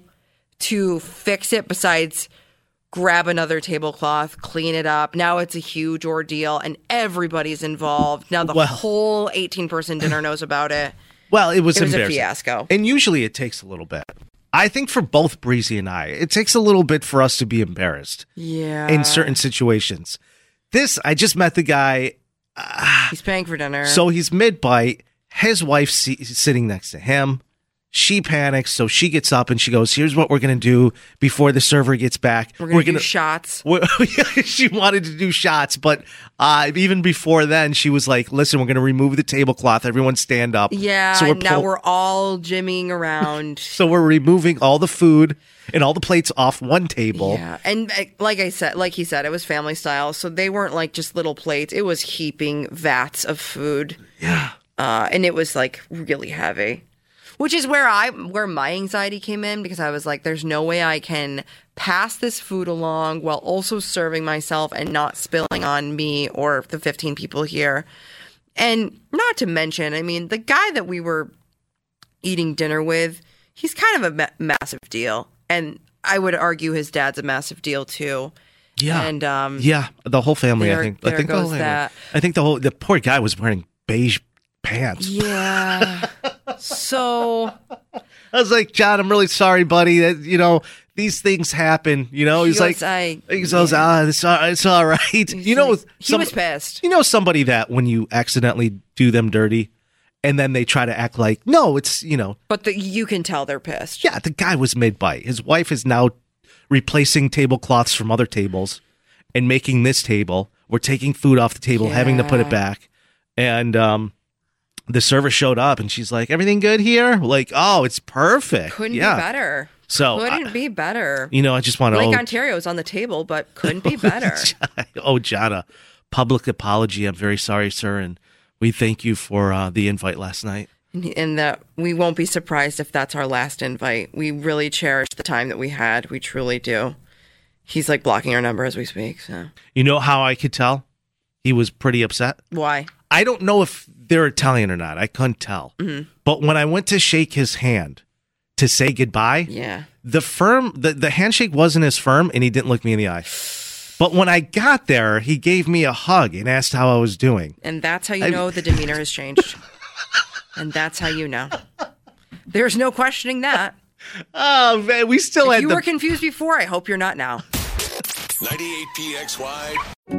S15: to fix it besides grab another tablecloth, clean it up. Now it's a huge ordeal and everybody's involved. Now the
S6: Well-
S15: whole eighteen person dinner knows about it.
S6: Well, it was
S15: It was a
S6: embarrassing.
S15: fiasco.
S6: And usually it takes a little bit. I think for both Breezy and I, it takes a little bit for us to be embarrassed
S15: Yeah.
S6: in certain situations. This, I just met the guy.
S15: He's paying for dinner.
S6: So he's mid bite. His wife's si- sitting next to him. She panics, so she gets up and she goes, "Here's what we're gonna do before the server gets back.
S15: We're gonna do shots."
S6: We're- she wanted to do shots, but uh, even before then, she was like, "Listen, we're gonna remove the tablecloth. Everyone stand up."
S15: Yeah,
S6: so
S15: and now
S6: pull-
S15: we're all jimmying around.
S6: so we're removing all the food and all the plates off one table.
S15: Yeah, and uh, like I said, like he said, it was family style, so they weren't like just little plates. It was heaping vats of food.
S6: Yeah,
S15: uh, and it was like really heavy. Which is where I where my anxiety came in, because I was like, there's no way I can pass this food along while also serving myself and not spilling on me or the fifteen people here. And not to mention, I mean, the guy that we were eating dinner with, he's kind of a ma- massive deal. And I would argue his dad's a massive deal too.
S6: Yeah,
S15: And um,
S6: yeah, the whole family.
S15: there-
S6: I think.
S15: there
S6: I think the whole
S15: goes
S6: family.
S15: that.
S6: I think the whole the poor guy was wearing beige pants.
S15: Yeah. So
S6: I was like, John, I'm really sorry, buddy. That you know these things happen. You know, he's
S15: He
S6: like,
S15: was, I-
S6: he goes, ah, it's all, it's all right. You know,
S15: he was pissed.
S6: You know, somebody that when you accidentally do them dirty, and then they try to act like, no, it's you know,
S15: But the, you can tell they're pissed.
S6: yeah, the guy was mid bite. His wife is now replacing tablecloths from other tables and making this table. We're taking food off the table, having to put it
S15: Yeah.
S6: back, and um. The server showed up and she's like, "Everything good here?" Like, "Oh, it's perfect."
S15: Couldn't
S6: yeah.
S15: be better.
S6: So,
S15: couldn't
S6: I-
S15: be better.
S6: You know, I just want to
S15: Lake
S6: owe,
S15: Ontario's on the table, but couldn't be better.
S6: owe John a public apology. I'm very sorry, sir, and we thank you for uh, the invite last night.
S15: And that we won't be surprised if that's our last invite. We really cherish the time that we had. We truly do. He's like blocking our number as we speak. So
S6: You know how I could tell he was pretty upset?
S15: why?
S6: I don't know if they're Italian or not. I couldn't tell.
S15: Mhm.
S6: But when I went to shake his hand to say goodbye,
S15: Yeah.
S6: the firm, the, the handshake wasn't as firm, and he didn't look me in the eye. But when I got there, he gave me a hug and asked how I was doing.
S5: And that's how you
S6: I-
S5: know the demeanor has changed. And that's how you know. There's no questioning that.
S6: Oh, man, we still
S5: if
S6: had
S5: you
S6: the...
S5: were confused before, I hope you're not now.
S7: ninety-eight P X Y.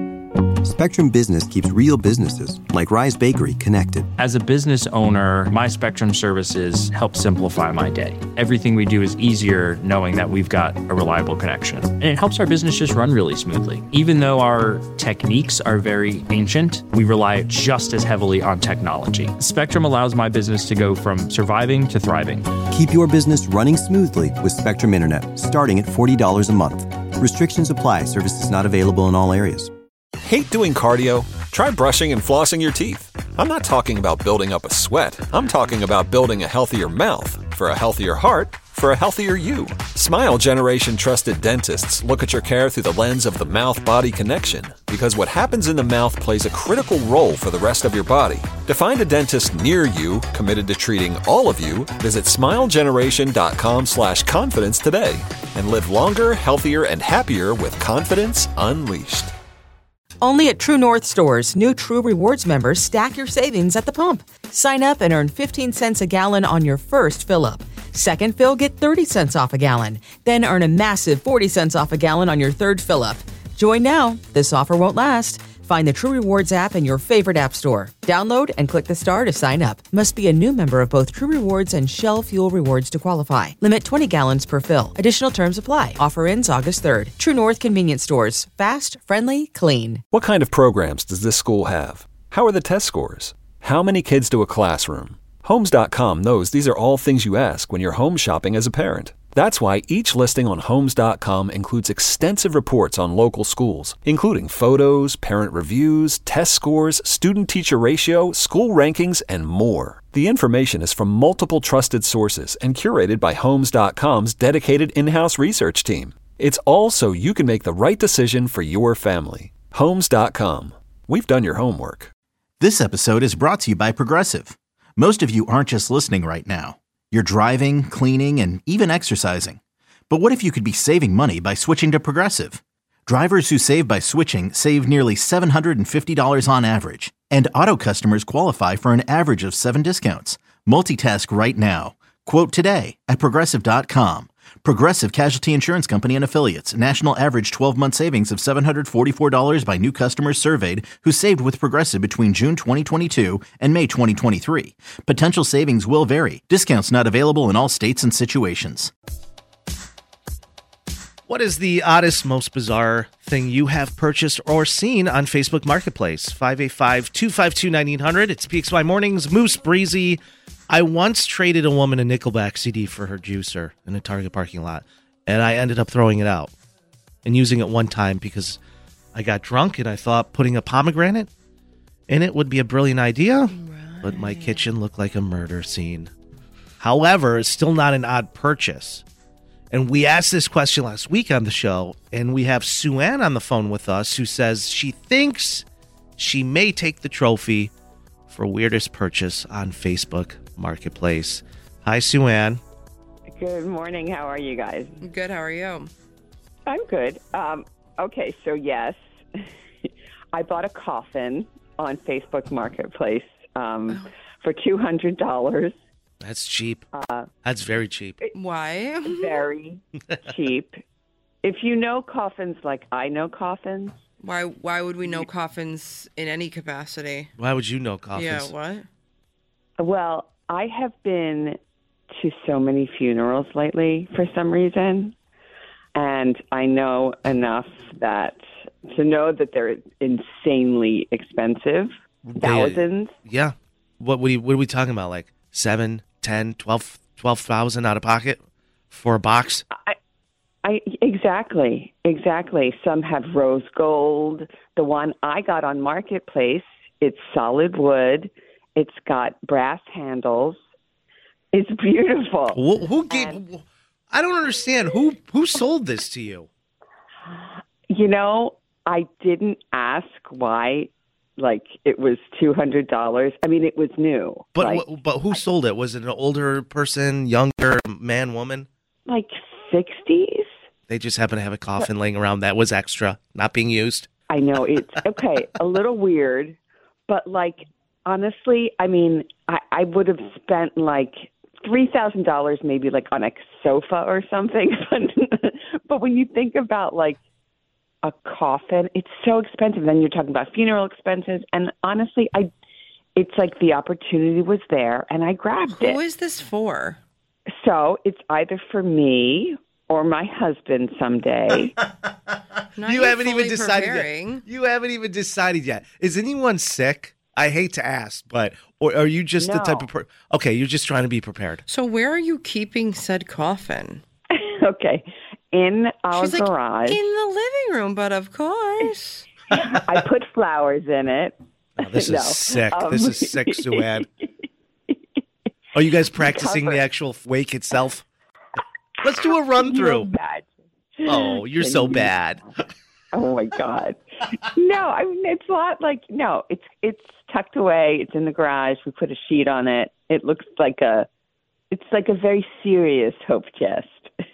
S1: Spectrum Business keeps real businesses, like Rise Bakery, connected.
S11: As a business owner, my Spectrum services help simplify my day. Everything we do is easier knowing that we've got a reliable connection. And it helps our business just run really smoothly. Even though our techniques are very ancient, we rely just as heavily on technology. Spectrum allows my business to go from surviving to thriving.
S1: Keep your business running smoothly with Spectrum Internet, starting at forty dollars a month. Restrictions apply. Services not available in all areas.
S3: Hate doing cardio? Try brushing and flossing your teeth. I'm not talking about building up a sweat. I'm talking about building a healthier mouth for a healthier heart for a healthier you. Smile Generation trusted dentists look at your care through the lens of the mouth-body connection because what happens in the mouth plays a critical role for the rest of your body. To find a dentist near you committed to treating all of you, visit smilegeneration.com slash confidence today and live longer, healthier, and happier with confidence unleashed.
S4: Only at True North stores, new True Rewards members stack your savings at the pump. Sign up and earn fifteen cents a gallon on your first fill-up. Second fill, get thirty cents off a gallon. Then earn a massive forty cents off a gallon on your third fill-up. Join now. This offer won't last. Find the True Rewards app in your favorite app store. Download and click the star to sign up. Must be a new member of both True Rewards and Shell Fuel Rewards to qualify. Limit twenty gallons per fill. Additional terms apply. Offer ends August third. True North Convenience Stores. Fast, friendly, clean.
S3: What kind of programs does this school have? How are the test scores? How many kids do a classroom? Homes dot com knows these are all things you ask when you're home shopping as a parent. That's why each listing on Homes dot com includes extensive reports on local schools, including photos, parent reviews, test scores, student-teacher ratio, school rankings, and more. The information is from multiple trusted sources and curated by Homes dot com's dedicated in-house research team. It's all so you can make the right decision for your family. Homes dot com. We've done your homework.
S13: This episode is brought to you by Progressive. Most of you aren't just listening right now. You're driving, cleaning, and even exercising. But what if you could be saving money by switching to Progressive? Drivers who save by switching save nearly seven hundred fifty dollars on average. And auto customers qualify for an average of seven discounts. Multitask right now. Quote today at Progressive dot com. Progressive Casualty Insurance Company and Affiliates. National average twelve-month savings of seven hundred forty-four dollars by new customers surveyed who saved with Progressive between June twenty twenty-two and May twenty twenty-three. Potential savings will vary. Discounts not available in all states and situations.
S6: What is the oddest, most bizarre thing you have purchased or seen on Facebook Marketplace? five eight five, two five two, nine eight hundred. It's P X Y Mornings. Moose Breezy. I once traded a woman a Nickelback C D for her juicer in a Target parking lot, and I ended up throwing it out and using it one time because I got drunk and I thought putting a pomegranate in it would be a brilliant idea, right. But my kitchen looked like a murder scene. However, it's still not an odd purchase. And we asked this question last week on the show, and we have Sue Ann on the phone with us who says she thinks she may take the trophy for weirdest purchase on Facebook Marketplace. Hi, Sue Ann.
S16: Good morning. How are you guys?
S5: Good. How are you?
S16: I'm good. Um, okay, so yes, I bought a coffin on Facebook Marketplace um, oh. for two hundred dollars.
S6: That's cheap.
S16: Uh,
S6: That's very cheap.
S5: Why?
S16: Very cheap. If you know coffins like I know coffins.
S5: Why Why would we know coffins in any capacity?
S6: Why would you know coffins?
S5: Yeah, what?
S16: Well, I have been to so many funerals lately for some reason, and I know enough that to know that they're insanely expensive, thousands.
S6: Yeah. What, what, are, you, what are we talking about? Like seven, ten, twelve, twelve thousand out of pocket for a box?
S16: I, I exactly, exactly. Some have rose gold. The one I got on Marketplace, it's solid wood. It's got brass handles. It's beautiful.
S6: Who, who gave? And, I don't understand. Who who sold this to you?
S16: You know, I didn't ask why. Like it was two hundred dollars. I mean, it was new.
S6: But
S16: like,
S6: but who sold it? Was it an older person, younger man, woman?
S16: Like sixties.
S6: They just happen to have a coffin laying around that was extra, not being used.
S16: I know it's okay, a little weird, but like honestly, I mean, I, I would have spent like three thousand dollars maybe like on a sofa or something. But when you think about like a coffin, it's so expensive. Then you're talking about funeral expenses, and honestly, I it's like the opportunity was there, and I grabbed it.
S5: Who is this for?
S16: So it's either for me or my husband someday.
S6: You haven't even decided preparing. yet. You haven't even decided yet. Is anyone sick? I hate to ask, but or are you just
S16: No.
S6: the type of per- okay? You're just trying to be prepared.
S5: So where are you keeping said coffin?
S16: Okay, in our
S5: She's like,
S16: garage.
S5: in the living room, but of course.
S16: I put flowers in it.
S6: Oh, this
S16: No.
S6: is sick.
S16: Um,
S6: This is sick, Sue-Ann. Are you guys practicing the actual wake itself? Let's do a run through. Oh, you're
S16: Can
S6: so
S16: you-
S6: bad.
S16: Oh my God. No, I mean it's not like no, it's it's tucked away. It's in the garage. We put a sheet on it. It looks like a it's like a very serious hope chest.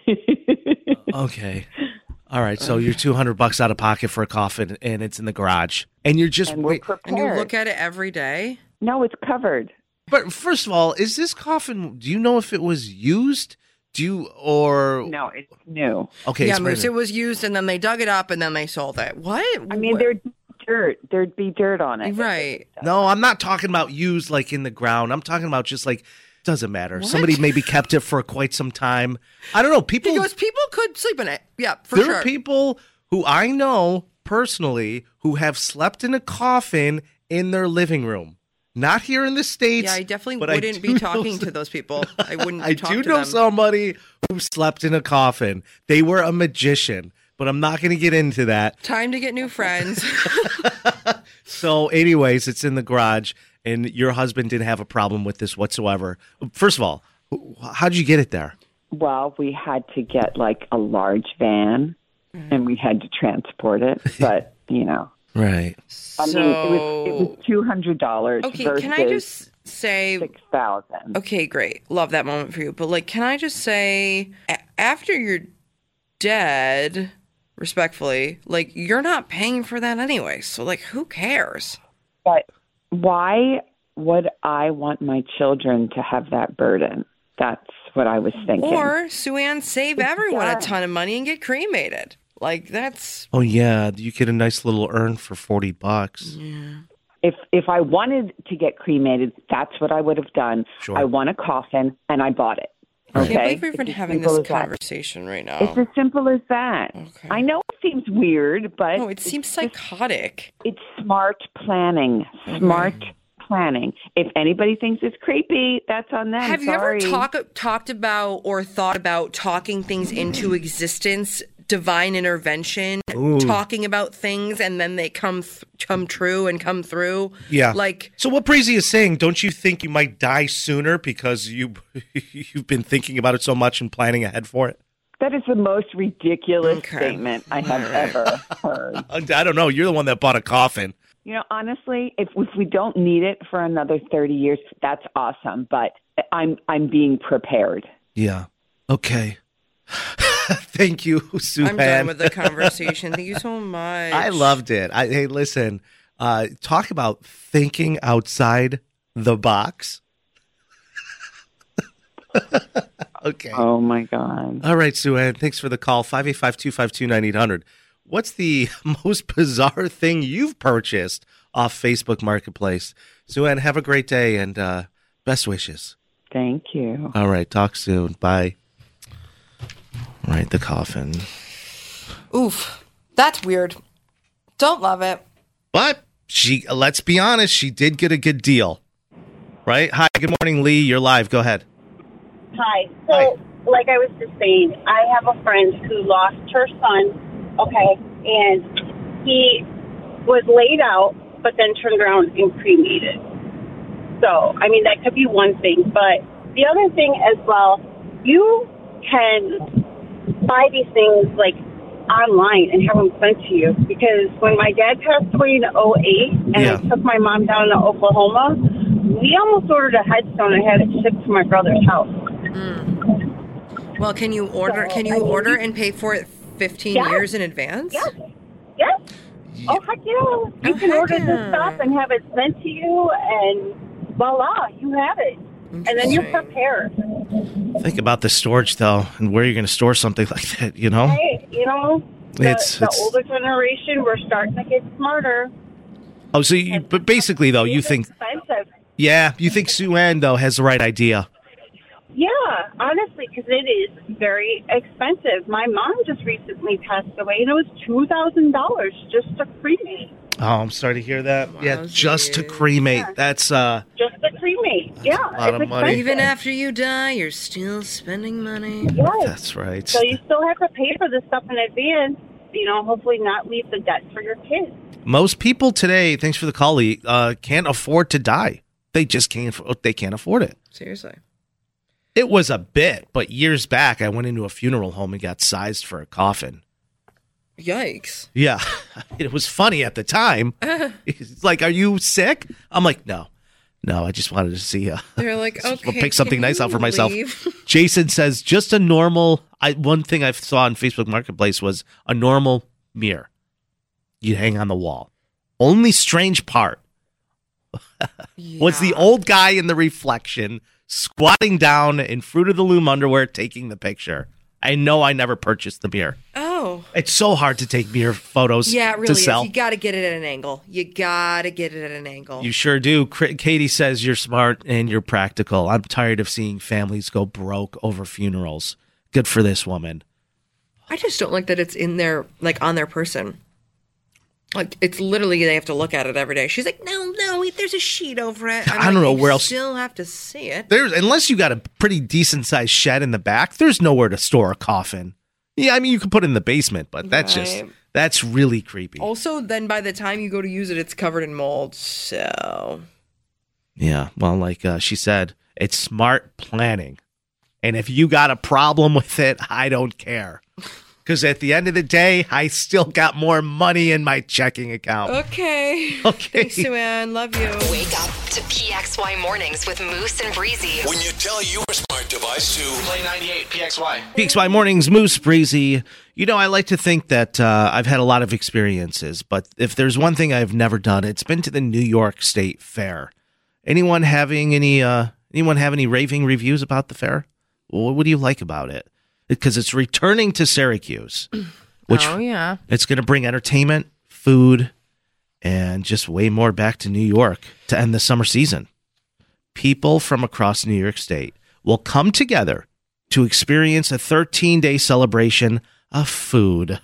S6: Okay. All right. So you're two hundred bucks out of pocket for a coffin, and it's in the garage, and you're just
S16: And we're
S6: wait.
S5: And you
S16: prepared.
S5: look at it every day?
S16: No, it's covered.
S6: But first of all, is this coffin? Do you know if it was used? Do you or
S16: No, it's new.
S6: okay?
S5: yeah,
S6: it's brand
S5: Moose,
S6: new.
S5: it was used and then they dug it up and then they sold it. What?
S16: I mean, there'd be dirt. There'd be dirt on it.
S5: Right.
S6: No, I'm not talking about used like in the ground. I'm talking about just like doesn't matter.
S5: What?
S6: Somebody maybe kept it for quite some time. I don't know. People
S5: He goes, people could sleep in it. Yeah, for
S6: there
S5: sure.
S6: are people who I know personally who have slept in a coffin in their living room. Not here in the States.
S5: yeah, I definitely
S6: but I
S5: wouldn't
S6: do
S5: be talking
S6: know-
S5: to those people. I wouldn't
S6: I
S5: talk
S6: do
S5: to
S6: know
S5: them.
S6: somebody who slept in a coffin. They were a magician, but I'm not going to get into that.
S5: Time to get new friends.
S6: So, anyways, it's in the garage, and your husband didn't have a problem with this whatsoever. First of all, how'd you get it there?
S16: Well, we had to get like a large van, and we had to transport it. But you know,
S6: Right.
S16: I mean, it was it was two hundred dollars.
S5: Okay,
S16: versus
S5: can I just say
S16: six thousand?
S5: Okay, great. Love that moment for you. But like, can I just say, a- after you're dead, respectfully, like you're not paying for that anyway. So like, who cares?
S16: But why would I want my children to have that burden? That's what I was thinking.
S5: Or Sue-Ann, save everyone
S16: Yeah.
S5: a ton of money and get cremated. Like that's
S6: Oh, yeah. You get a nice little urn for forty bucks.
S16: If if I wanted to get cremated, that's what I would have done.
S6: Sure.
S16: I want a coffin, and I bought it.
S5: I
S16: Okay,
S5: can't believe we're even
S16: It's as
S5: having
S16: simple
S5: this
S16: as that.
S5: conversation right now.
S16: It's as simple as that. I know it seems weird, but
S5: No, it seems psychotic.
S16: It's smart planning. Smart planning. If anybody thinks it's creepy, that's on them.
S5: Have you
S16: Sorry.
S5: ever talk, talked about or thought about talking things into existence, divine intervention,
S6: Ooh.
S5: talking about things and then they come th- come true and come through?
S6: Yeah.
S5: Like,
S6: So what Breezy is saying, don't you think you might die sooner because you you've been thinking about it so much and planning ahead for it?
S16: That is the most ridiculous
S5: Okay.
S16: statement I have ever heard.
S6: I don't know. You're the one that bought a coffin.
S16: You know, honestly, if, if we don't need it for another thirty years, that's awesome. But I'm I'm being prepared.
S6: Yeah. Okay. Thank you, Sue.
S5: I'm done with the conversation. Thank you so much.
S6: I loved it. I, hey, listen, uh, talk about thinking outside the box. Okay.
S16: Oh, my God.
S6: All right, Sue-Ann, thanks for the call. five eight five, two five two, nine eight hundred. What's the most bizarre thing you've purchased off Facebook Marketplace? Sue-Ann, have a great day and uh, best wishes.
S16: Thank you.
S6: All right, talk soon. Bye. All right, the coffin.
S5: Oof. That's weird. Don't love it.
S6: But she, let's be honest, she did get a good deal. Right? Hi, good morning, Lee. You're live. Go ahead.
S17: Hi. So, like I was just saying, I have a friend who lost her son, okay, and he was laid out, but then turned around and cremated. So, I mean, that could be one thing. But the other thing as well, you can buy these things, like, online and have them sent to you. Because when my dad passed away in oh eight, and
S6: Yeah.
S17: I took my mom down to Oklahoma, we almost ordered a headstone and had it shipped to my brother's house.
S5: Well, can you order? Can you order and pay for it fifteen
S17: Yes.
S5: years in advance?
S17: Yes. Yes. Oh, heck yeah. You
S5: Oh,
S17: can
S5: heck
S17: order
S5: yeah.
S17: this stuff and have it sent to you, and voila, you have it. And then you're prepared.
S6: Think about the storage, though, and where you're going to store something like that, you know?
S17: Hey, you know, the,
S6: It's-
S17: the
S6: it's-
S17: older generation, we're starting to get smarter.
S6: Oh, so you, but basically, though, you
S17: It's
S6: think,
S17: expensive.
S6: yeah, you think Sue Ann, though, has the right idea.
S17: Yeah, honestly, because it is very expensive. My mom just recently passed away, and it was two thousand dollars just to cremate.
S6: Oh, I'm sorry to hear that. Yeah, just to cremate. That's, uh,
S17: Just to cremate. Yeah,
S6: a lot
S17: it's
S6: of money.
S5: Even after you die, you're still spending money.
S17: Yes.
S6: That's right.
S17: So you still have to pay for this stuff in advance. You know, hopefully not leave the debt for your kids.
S6: Most people today, thanks for the call, Lee, uh, can't afford to die. They just can't, they can't afford it.
S5: Seriously.
S6: It was a bit, but years back, I went into a funeral home and got sized for a coffin.
S5: Yikes.
S6: Yeah, it was funny at the time. It's like, are you sick? I'm like, no, no, I just wanted to see uh
S5: They're like,
S6: I'll
S5: okay,
S6: pick something
S5: can
S6: nice out
S5: you
S6: for myself.
S5: leave?
S6: Jason says, just a normal, I one thing I saw on Facebook Marketplace was a normal mirror you hang on the wall. Only strange part was the old guy in the reflection squatting down in Fruit of the Loom underwear taking the picture. I know I never purchased the mirror.
S5: Oh.
S6: It's so hard to take mirror photos
S5: Yeah, it
S6: to
S5: really is.
S6: sell.
S5: You got to get it at an angle. You got to get it at an angle.
S6: You sure do. Cr- Katie says you're smart and you're practical. I'm tired of seeing families go broke over funerals. Good for this woman.
S5: I just don't like that it's in their, like, on their person. Like, it's literally, they have to look at it every day. She's like, no, no, there's a sheet over it. I'm
S6: I don't
S5: like,
S6: know
S5: you
S6: where else-
S5: still have to see it.
S6: There's unless you got a pretty decent sized shed in the back, there's nowhere to store a coffin. Yeah, I mean you could put it in the basement, but that's just
S5: Right.
S6: that's really creepy.
S5: Also, then by the time you go to use it, it's covered in mold. So,
S6: Yeah, well, like uh, she said, it's smart planning. And if you got a problem with it, I don't care. Because at the end of the day, I still got more money in my checking account.
S5: okay.
S6: Okay.
S5: Thanks, Sue Ann. Love you.
S9: Wake up to P X Y Mornings with Moose and Breezy.
S7: When you tell your smart device to play ninety-eight P X Y.
S6: P X Y Mornings, Moose, Breezy. You know, I like to think that uh, I've had a lot of experiences, but if there's one thing I've never done, it's been to the New York State Fair. Anyone having any, uh, anyone have any raving reviews about the fair? Well, what do you like about it? Because it's returning to Syracuse, which
S5: Oh, yeah.
S6: it's going to bring entertainment, food, and just way more back to New York to end the summer season. People from across New York State will come together to experience a thirteen-day celebration of food.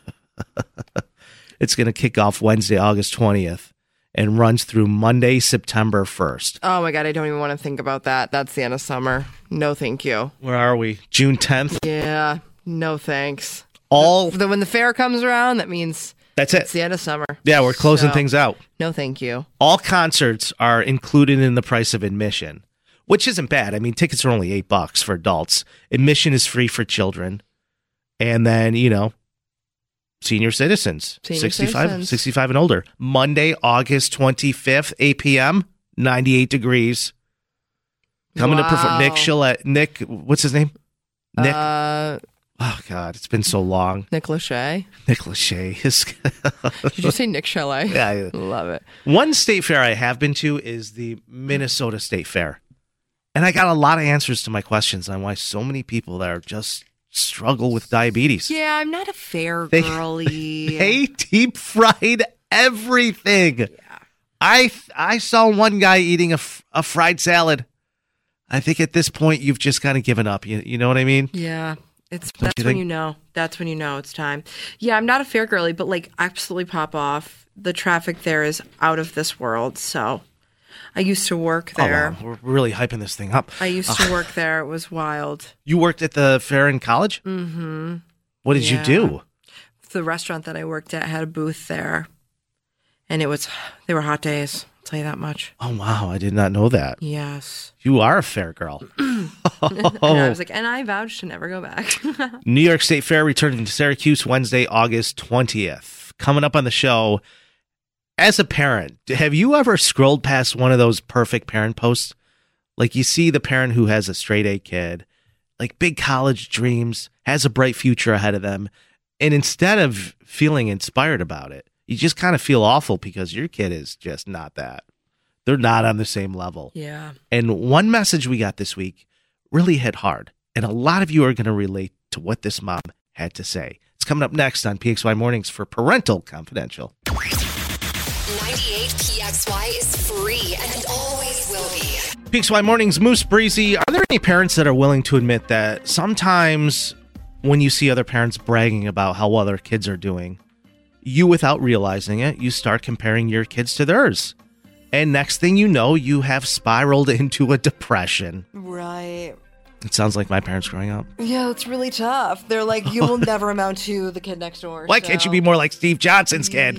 S6: It's going to kick off Wednesday, August twentieth, and runs through Monday, September first.
S5: Oh my God, I don't even want to think about that. That's the end of summer. No, thank you.
S6: Where are we? June tenth?
S5: Yeah, no thanks.
S6: All
S5: the, when the fair comes around, that means
S6: That's it.
S5: it's the end of summer.
S6: Yeah, we're closing
S5: So,
S6: things out.
S5: No, thank you.
S6: All concerts are included in the price of admission, which isn't bad. I mean, tickets are only eight bucks for adults. Admission is free for children. And then, you know, senior citizens,
S5: Senior
S6: sixty-five,
S5: citizens.
S6: sixty-five and older. Monday, August twenty-fifth, eight p.m., ninety-eight degrees. Coming to perform.
S5: Wow.
S6: Nick Gillette. Nick, what's his name? Nick.
S5: Uh,
S6: oh, God, it's been so long.
S5: Nick Lachey.
S6: Nick Lachey. Is
S5: Did you say Nick Chalet?
S6: Yeah, I
S5: love it.
S6: One state fair I have been to is the Minnesota State Fair. And I got a lot of answers to my questions on why so many people there just struggle with diabetes.
S5: Yeah, I'm not a fair
S6: They-
S5: girly.
S6: They deep fried everything. I I saw one guy eating a, f- a fried salad. I think at this point you've just kind of given up. You, you know what I mean?
S5: Yeah, it's
S6: Don't
S5: that's
S6: you
S5: when
S6: think?
S5: you know. That's when you know it's time. Yeah, I'm not a fair girly, but like absolutely pop off. The traffic there is out of this world. So, I used to work there.
S6: Oh, wow. We're really hyping this thing up.
S5: I used to work there. It was wild.
S6: You worked at the fair in college?
S5: Mm-hmm.
S6: What did
S5: Yeah.
S6: you do?
S5: The restaurant that I worked at had a booth there, and it was they were hot days. I'll tell you that much.
S6: Oh, wow. I did not know that.
S5: Yes.
S6: You are a fair girl.
S5: And I was like, and I vowed to never go back.
S6: New York State Fair returning to Syracuse Wednesday, August twentieth. Coming up on the show, as a parent, have you ever scrolled past one of those perfect parent posts? Like you see the parent who has a straight A kid, like big college dreams, has a bright future ahead of them, And instead of feeling inspired about it, you just kind of feel awful because your kid is just not that. They're not on the same level.
S5: Yeah.
S6: And one message we got this week really hit hard. And a lot of you are going to relate to what this mom had to say. It's coming up next on P X Y Mornings for Parental Confidential.
S9: ninety-eight P X Y is free and always will be.
S6: P X Y Mornings, Moose Breezy. Are there any parents that are willing to admit that sometimes when you see other parents bragging about how well their kids are doing, you, without realizing it, you start comparing your kids to theirs? And next thing you know, you have spiraled into a depression.
S5: Right.
S6: It sounds like my parents growing up.
S5: Yeah, it's really tough. They're like, you will never amount to the kid next door.
S6: Why
S5: so.
S6: can't you be more like Steve Johnson's kid?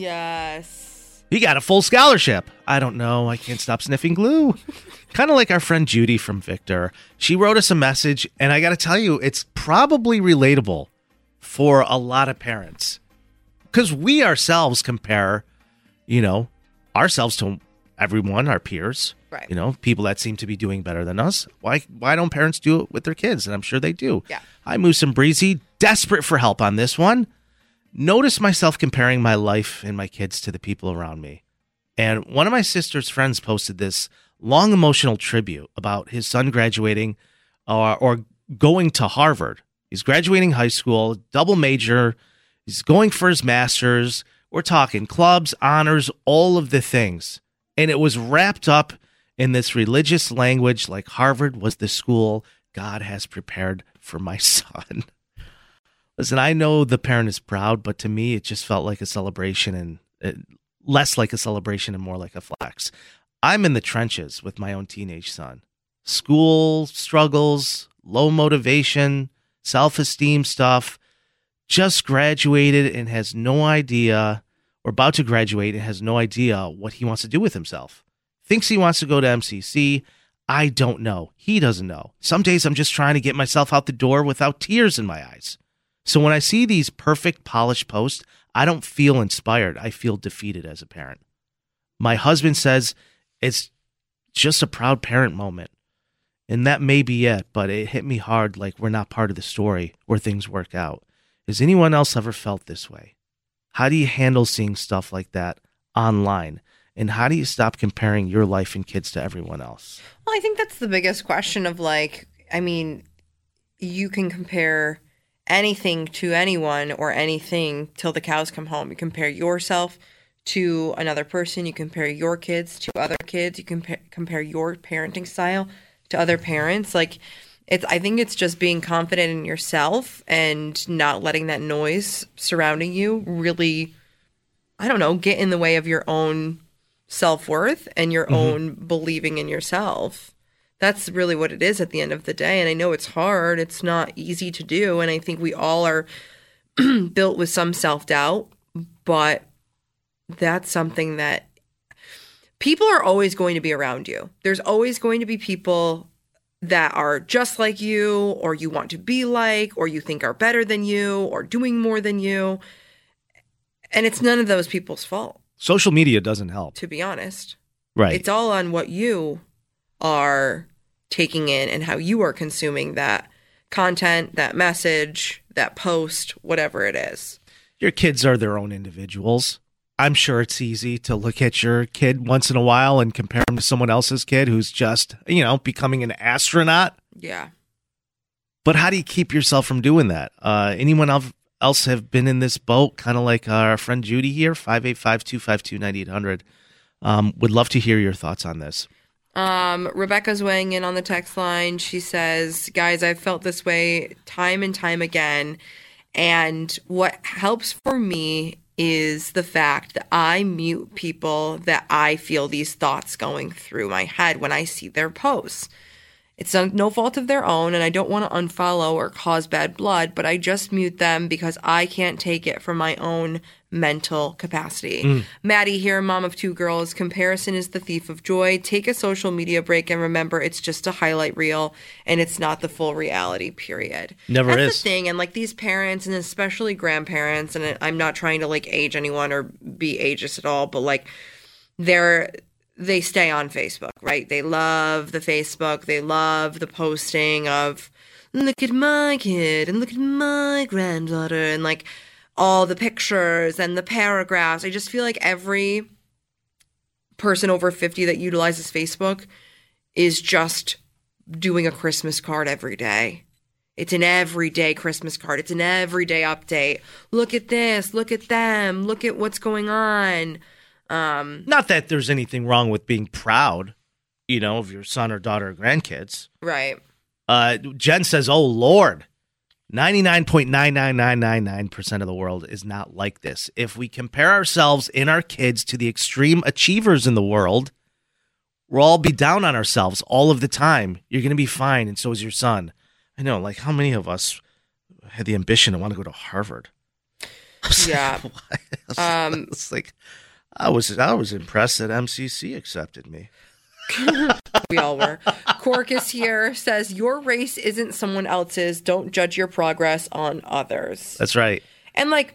S5: Yes.
S6: He got a full scholarship. I don't know. I can't stop sniffing glue. Kind of like our friend Judy from Victor. She wrote us a message, and I got to tell you, it's probably relatable for a lot of parents. Because we ourselves compare, you know, ourselves to everyone, our peers.
S5: Right.
S6: You know, people that seem to be doing better than us. Why why don't parents do it with their kids? And I'm sure they do.
S5: Yeah.
S6: Hi, Moose and Breezy. Desperate for help on this one. Notice myself comparing my life and my kids to the people around me. And one of my sister's friends posted this long emotional tribute about his son graduating or, or going to Harvard. He's graduating high school, double major. He's going for his master's. We're talking clubs, honors, all of the things. And it was wrapped up in this religious language like Harvard was the school God has prepared for my son. Listen, I know the parent is proud, but to me, it just felt like a celebration and it, less like a celebration and more like a flex. I'm in the trenches with my own teenage son. School struggles, low motivation, self-esteem stuff. Just graduated and has no idea, or about to graduate and has no idea what he wants to do with himself. Thinks he wants to go to M C C. I don't know. He doesn't know. Some days I'm just trying to get myself out the door without tears in my eyes. So when I see these perfect polished posts, I don't feel inspired. I feel defeated as a parent. My husband says it's just a proud parent moment. And that may be it, but it hit me hard like we're not part of the story where things work out. Has anyone else ever felt this way? How do you handle seeing stuff like that online? And how do you stop comparing your life and kids to everyone else?
S5: Well, I think that's the biggest question of like, I mean, you can compare anything to anyone or anything till the cows come home. You compare yourself to another person. You compare your kids to other kids. You compare compare your parenting style to other parents. Like, it's. I think it's just being confident in yourself and not letting that noise surrounding you really, I don't know, get in the way of your own self-worth and your mm-hmm. own believing in yourself. That's really what it is at the end of the day. And I know it's hard. It's not easy to do. And I think we all are built with some self-doubt, but that's something that people are always going to be around you. There's always going to be people that are just like you, or you want to be like, or you think are better than you, or doing more than you. And it's none of those people's fault.
S6: Social media doesn't help.
S5: To be honest.
S6: Right.
S5: It's all on what you are taking in and how you are consuming that content, that message, that post, whatever it is.
S6: Your kids are their own individuals. I'm sure it's easy to look at your kid once in a while and compare him to someone else's kid who's just, you know, becoming an astronaut.
S5: Yeah.
S6: But how do you keep yourself from doing that? Uh, anyone else have been in this boat, kind of like our friend Judy here, five eight five, two five two, nine eight hundred. Um, would love to hear your thoughts on this.
S5: Um, Rebecca's weighing in on the text line. She says, guys, I've felt this way time and time again. And what helps for me is the fact that I mute people that I feel these thoughts going through my head when I see their posts. It's no fault of their own, and I don't want to unfollow or cause bad blood, but I just mute them because I can't take it from my own mental capacity. Mm. Maddie here, mom of two girls. Comparison is the thief of joy. Take a social media break and remember it's just a highlight reel and it's not the full reality, period.
S6: Never
S5: That's
S6: is.
S5: the thing. And like these parents and especially grandparents, and I'm not trying to like age anyone or be ageist at all, but like they're... they stay on Facebook, right? They love the Facebook. They love the posting of, look at my kid and look at my granddaughter. And like, all the pictures and the paragraphs. I just feel like every person over fifty that utilizes Facebook is just doing a Christmas card every day. It's an everyday Christmas card. It's an everyday update. Look at this. Look at them. Look at what's going on. Um,
S6: Not that there's anything wrong with being proud, you know, of your son or daughter or grandkids.
S5: Right.
S6: Uh, Jen says, oh, Lord, ninety-nine point nine nine nine nine nine percent of the world is not like this. If we compare ourselves and our kids to the extreme achievers in the world, we'll all be down on ourselves all of the time. You're going to be fine, and so is your son. I know, like, how many of us had the ambition to want to go to Harvard?
S5: Yeah.
S6: Like,
S5: um,
S6: it's like, I was, I was impressed that M C C accepted me.
S5: We all were. Corcus here says, your race isn't someone else's. Don't judge your progress on others.
S6: That's right.
S5: And, like,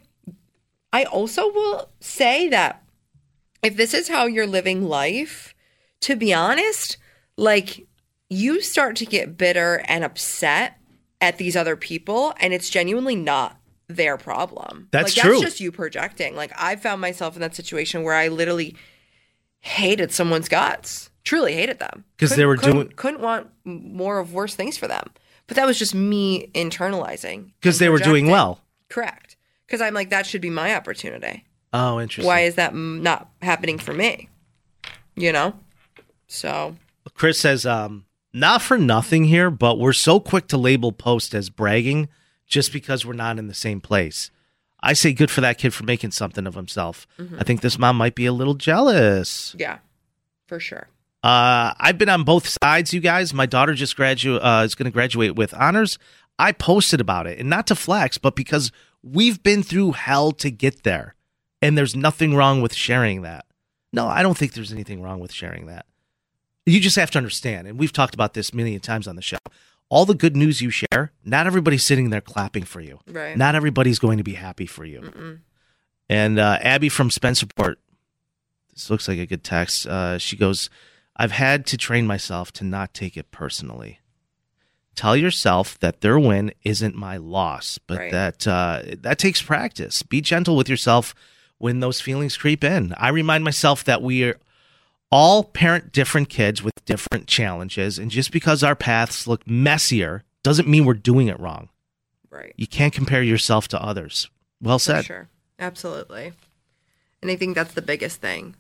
S5: I also will say that if this is how you're living life, to be honest, like, you start to get bitter and upset at these other people, and it's genuinely not their problem.
S6: That's
S5: like,
S6: true.
S5: That's just you projecting. Like, I found myself in that situation where I literally hated someone's guts. Truly hated them.
S6: Because they were
S5: couldn't,
S6: doing...
S5: Couldn't want more of worse things for them. But that was just me internalizing.
S6: Because they were doing well.
S5: Correct. Because I'm like, that should be my opportunity.
S6: Oh, interesting.
S5: Why is that m- not happening for me? You know? So...
S6: Chris says, um, not for nothing here, but we're so quick to label post as bragging just because we're not in the same place. I say good for that kid for making something of himself.
S5: Mhm.
S6: I think this mom might be a little jealous.
S5: Yeah, for sure.
S6: Uh, I've been on both sides, you guys. My daughter just gradu- uh, is going to graduate with honors. I posted about it, and not to flex, but because we've been through hell to get there, and there's nothing wrong with sharing that. No, I don't think there's anything wrong with sharing that. You just have to understand, and we've talked about this many times on the show, all the good news you share, not everybody's sitting there clapping for you.
S5: Right.
S6: Not everybody's going to be happy for you.
S5: Mm-mm.
S6: And uh, Abby from Spencerport, this looks like a good text. Uh, she goes, I've had to train myself to not take it personally. Tell yourself that their win isn't my loss, but
S5: Right.
S6: that uh, that takes practice. Be gentle with yourself when those feelings creep in. I remind myself that we are all parent different kids with different challenges, and just because our paths look messier doesn't mean we're doing it wrong.
S5: Right.
S6: You can't compare yourself to others. Well
S5: For
S6: said.
S5: sure. Absolutely. And I think that's the biggest thing.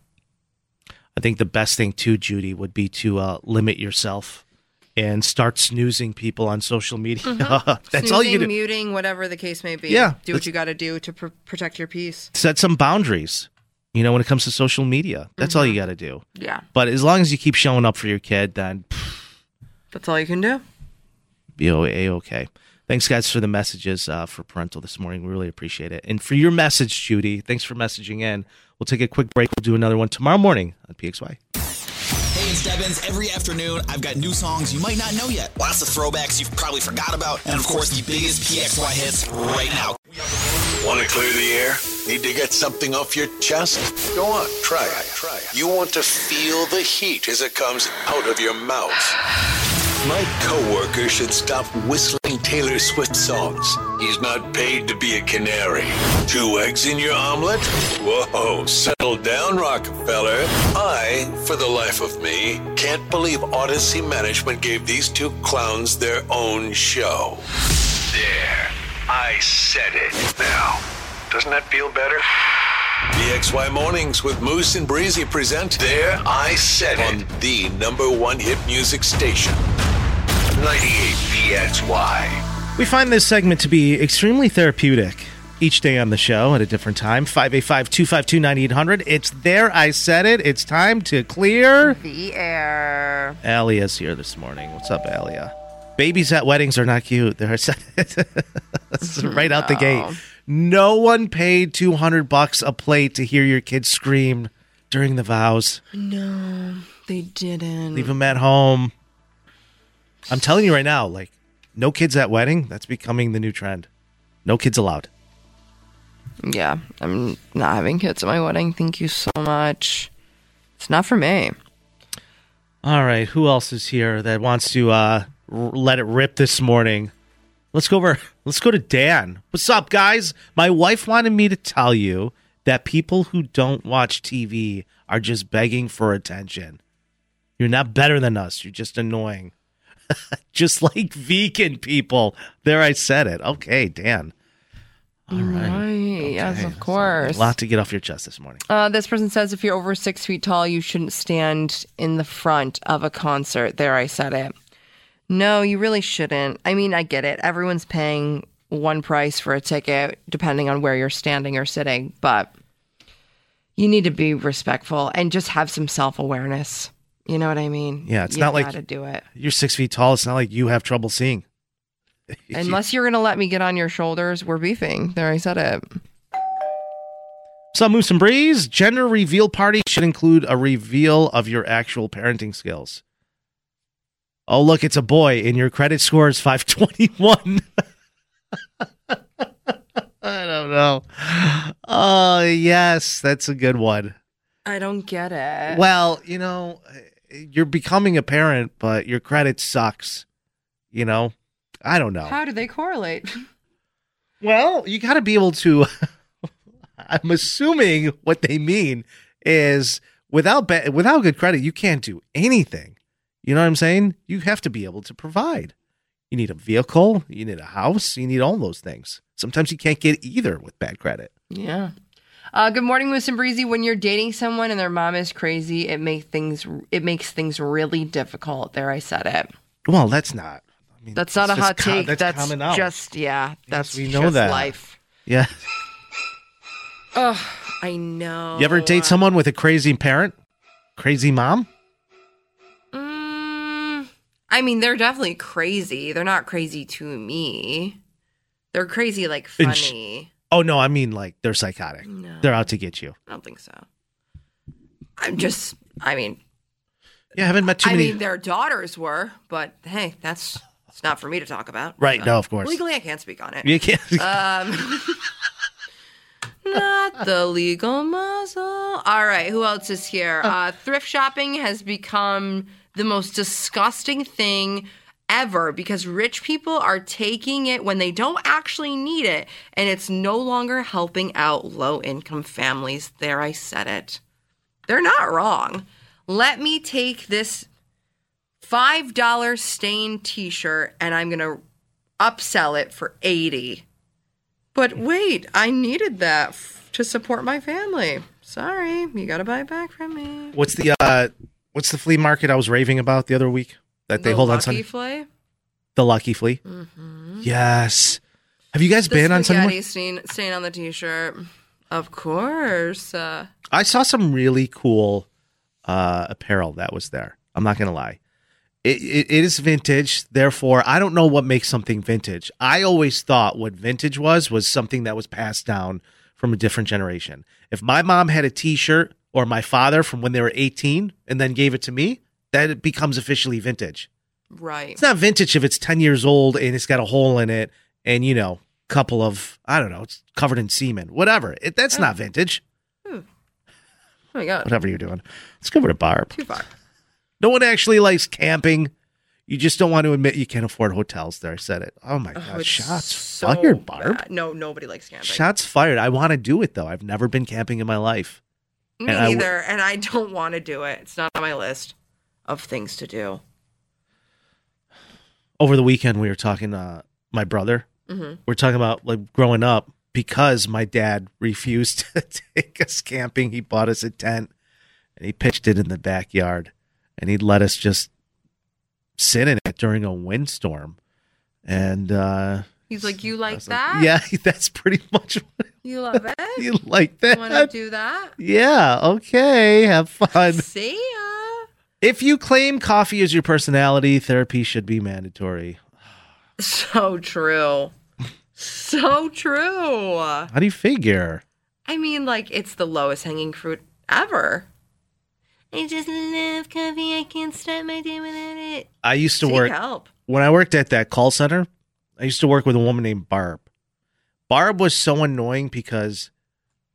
S6: I think the best thing too, Judy, would be to uh, limit yourself and start snoozing people on social media.
S5: Mm-hmm.
S6: That's all you
S5: Snoozing,
S6: can do.
S5: muting, whatever the case may be.
S6: Yeah,
S5: Do what
S6: that's-
S5: you got to do to pr- protect your peace.
S6: Set some boundaries. You know, when it comes to social media, that's all you got to do.
S5: Yeah.
S6: But as long as you keep showing up for your kid, then pff,
S5: That's all you can do.
S6: be a-okay. Thanks, guys, for the messages uh, for Parental this morning. We really appreciate it. And for your message, Judy, thanks for messaging in. We'll take a quick break. We'll do another one tomorrow morning on P X Y.
S18: Hey, it's Stebbins. Every afternoon, I've got new songs you might not know yet. Lots of throwbacks you've probably forgot about. And, of course, the biggest P X Y hits right now.
S7: Want to clear the air? Need to get something off your chest? Go on, try it. Try it. You want to feel the heat as it comes out of your mouth. My coworker should stop whistling Taylor Swift songs. He's not paid to be a canary. Two eggs in your omelet? Whoa, settle down, Rockefeller. I, for the life of me, can't believe Odyssey Management gave these two clowns their own show. There, I said it. Now, doesn't that feel better? P X Y Mornings with Moose and Breezy present There I Said It on the number one hit music station, ninety-eight P X Y.
S6: We find this segment to be extremely therapeutic each day on the show at a different time. five eight five, two five two, nine eight hundred. It's There I Said It. It's time to clear
S5: the air.
S6: Alia's here this morning. What's up, Alia? Babies at weddings are not cute. They're right out the gate. No one paid two hundred bucks a plate to hear your kids scream during the vows.
S5: No, they didn't.
S6: Leave them at home. I'm telling you right now, like, no kids at wedding, that's becoming the new trend. No kids allowed.
S5: Yeah, I'm not having kids at my wedding. Thank you so much. It's not for me.
S6: All right, who else is here that wants to uh, r- let it rip this morning? Let's go over Let's go to Dan. What's up, guys? My wife wanted me to tell you that people who don't watch T V are just begging for attention. You're not better than us. You're just annoying. Just like vegan people. There, I said it. Okay, Dan. All right.
S5: Right.
S6: Okay.
S5: Yes, of course.
S6: A lot to get off your chest this morning.
S5: Uh, this person says if you're over six feet tall, you shouldn't stand in the front of a concert. There, I said it. No, you really shouldn't. I mean, I get it. Everyone's paying one price for a ticket, depending on where you're standing or sitting. But you need to be respectful and just have some self-awareness. You know what I mean?
S6: Yeah, it's
S5: you
S6: not like
S5: gotta do it.
S6: You're six feet tall. It's not like you have trouble seeing.
S5: Unless you're going to let me get on your shoulders, we're beefing. There, I said it.
S6: Some Moose and Breeze. Gender reveal party should include a reveal of your actual parenting skills. Oh, look, it's a boy, and your credit score is five twenty-one. I don't know. Oh, yes, that's a good one.
S5: I don't get it.
S6: Well, you know, you're becoming a parent, but your credit sucks. You know? I don't know.
S5: How do they correlate?
S6: Well, you got to be able to. I'm assuming what they mean is without ba- without good credit, you can't do anything. You know what I'm saying? You have to be able to provide. You need a vehicle, you need a house, you need all those things. Sometimes you can't get either with bad credit.
S5: Yeah. Uh, good morning, Moose and Breezy. When you're dating someone and their mom is crazy, it make things it makes things really difficult. There, I said it.
S6: Well, that's not. I mean,
S5: that's not a
S6: just
S5: hot
S6: com-
S5: take.
S6: that's
S5: That's,
S6: common knowledge.
S5: just yeah. That's
S6: we know
S5: just
S6: that.
S5: life.
S6: Yeah.
S5: Oh, I know.
S6: You ever date someone with a crazy parent? Crazy mom?
S5: Mm, I mean, they're definitely crazy. They're not crazy to me. They're crazy, like
S6: And sh-
S5: funny.
S6: Oh, no, I mean, like, they're psychotic.
S5: No.
S6: They're out to get you.
S5: I don't think so. I'm just. I mean.
S6: Yeah, I haven't met too
S5: I
S6: many.
S5: mean, their daughters were, but hey, that's it's not for me to talk about.
S6: Right,
S5: So,
S6: no, of course.
S5: Legally, I can't speak on it.
S6: You can't.
S5: Um, not the legal muzzle. All right, who else is here? Uh, thrift shopping has become the most disgusting thing ever because rich people are taking it when they don't actually need it, and it's no longer helping out low-income families. There, I said it. They're not wrong. Let me take this five dollars stained t-shirt and I'm going to upsell it for eighty dollars. But wait, I needed that f- to support my family. Sorry, you got to buy it back from me.
S6: What's the uh, what's the flea market I was raving about the other week that they
S5: The
S6: hold on
S5: Lucky
S6: Sunday?
S5: Flay?
S6: The Lucky Flea.
S5: Mm-hmm.
S6: Yes. Have you guys
S5: The
S6: been on Sunday?
S5: spaghetti stain, stain on the t-shirt. Of course. Uh,
S6: I saw some really cool uh, apparel that was there. I'm not gonna lie. It, it it is vintage. Therefore, I don't know what makes something vintage. I always thought what vintage was was something that was passed down from a different generation. If my mom had a T-shirt or my father from when they were eighteen and then gave it to me, that it becomes officially vintage.
S5: right.
S6: It's not vintage if it's ten years old and it's got a hole in it and, you know, couple of, I don't know, it's covered in semen. Whatever. It, that's
S5: Oh.
S6: not vintage.
S5: Oh my God.
S6: Whatever you're doing. Let's go over to Barb.
S5: Too far.
S6: No one actually likes camping. You just don't want to admit you can't afford hotels there. I said it. Oh, my
S5: Oh,
S6: God.
S5: it's
S6: Shots
S5: so
S6: fired, Barb.
S5: bad. No, nobody likes camping.
S6: Shots fired. I want to do it, though. I've never been camping in my life.
S5: Me
S6: And I w-
S5: neither, and I don't want to do it. It's not on my list of things to do.
S6: Over the weekend, we were talking uh my brother.
S5: Mhm.
S6: We're talking about like growing up because my dad refused to take us camping. He bought us a tent and he pitched it in the backyard and he let us just sit in it during a windstorm. And uh
S5: He's like, you like that?
S6: yeah, that's pretty much what
S5: You love it?
S6: you like that.
S5: Want to do that?
S6: Yeah, okay, have fun.
S5: See ya.
S6: If you claim coffee is your personality, therapy should be mandatory.
S5: So true. So true.
S6: How do you figure?
S5: I mean, like, it's the lowest hanging fruit ever. I just love coffee. I can't start my day without it.
S6: I used to
S5: Seek
S6: work
S5: help.
S6: when I worked at that call center. I used to work with a woman named Barb. Barb was so annoying because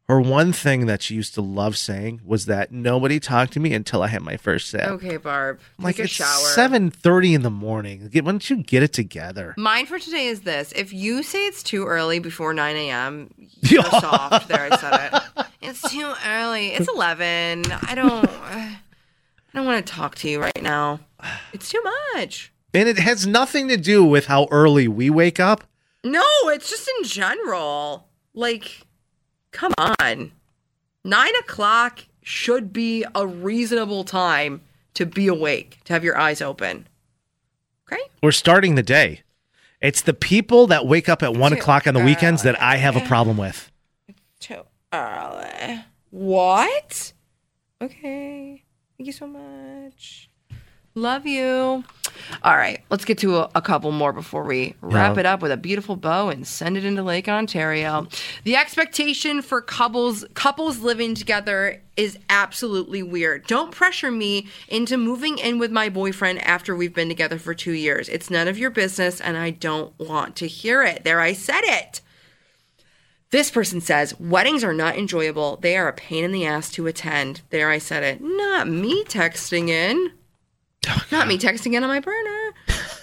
S6: Her one thing that she used to love saying was that nobody talked to me until I had my first sip.
S5: Okay, Barb.
S6: I'm like,
S5: Take a
S6: it's
S5: shower.
S6: seven thirty in the morning. Get- Why don't you get it together?
S5: Mine for today is this. If you say it's too early before nine a.m., you're soft. There, I said it. It's too early. It's eleven. I don't I don't want to talk to you right now. It's too much.
S6: And it has nothing to do with how early we wake up.
S5: No, it's just in general. Like, come on. Nine o'clock should be a reasonable time to be awake, to have your eyes open. Okay?
S6: We're starting the day. It's the people that wake up at one
S5: Too
S6: o'clock on the weekends that I have a problem with.
S5: Too early. What? Okay. Thank you so much. Love you. All right, let's get to a, a couple more before we wrap
S6: Yeah.
S5: it up with a beautiful bow and send it into Lake Ontario. The expectation for couples couples living together is absolutely weird. Don't pressure me into moving in with my boyfriend after we've been together for two years. It's none of your business, and I don't want to hear it. There, I said it. This person says, weddings are not enjoyable. They are a pain in the ass to attend. There, I said it. Not me texting in. Not me texting in on my burner.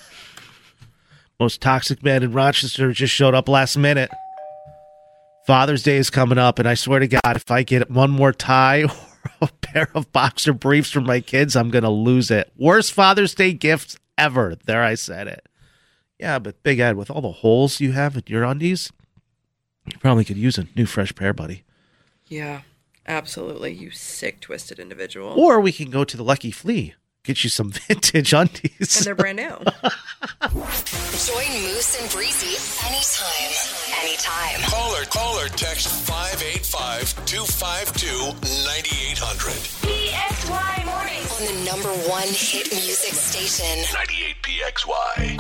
S6: Most toxic man in Rochester just showed up last minute. Father's Day is coming up, and I swear to God, if I get one more tie or a pair of boxer briefs for my kids, I'm going to lose it. Worst Father's Day gift ever. There, I said it. Yeah, but Big Ed, with all the holes you have in your undies, you probably could use a new fresh pair, buddy.
S5: Yeah, absolutely. You sick, twisted individual.
S6: Or we can go to the Lucky Flea. Get you some vintage undies.
S5: And they're brand new.
S9: Join Moose and Breezy anytime, anytime.
S7: Call or, call or text five eight five, two five two, nine eight hundred.
S9: P X Y Mornings. On the number one hit music station.
S7: ninety-eight P X Y.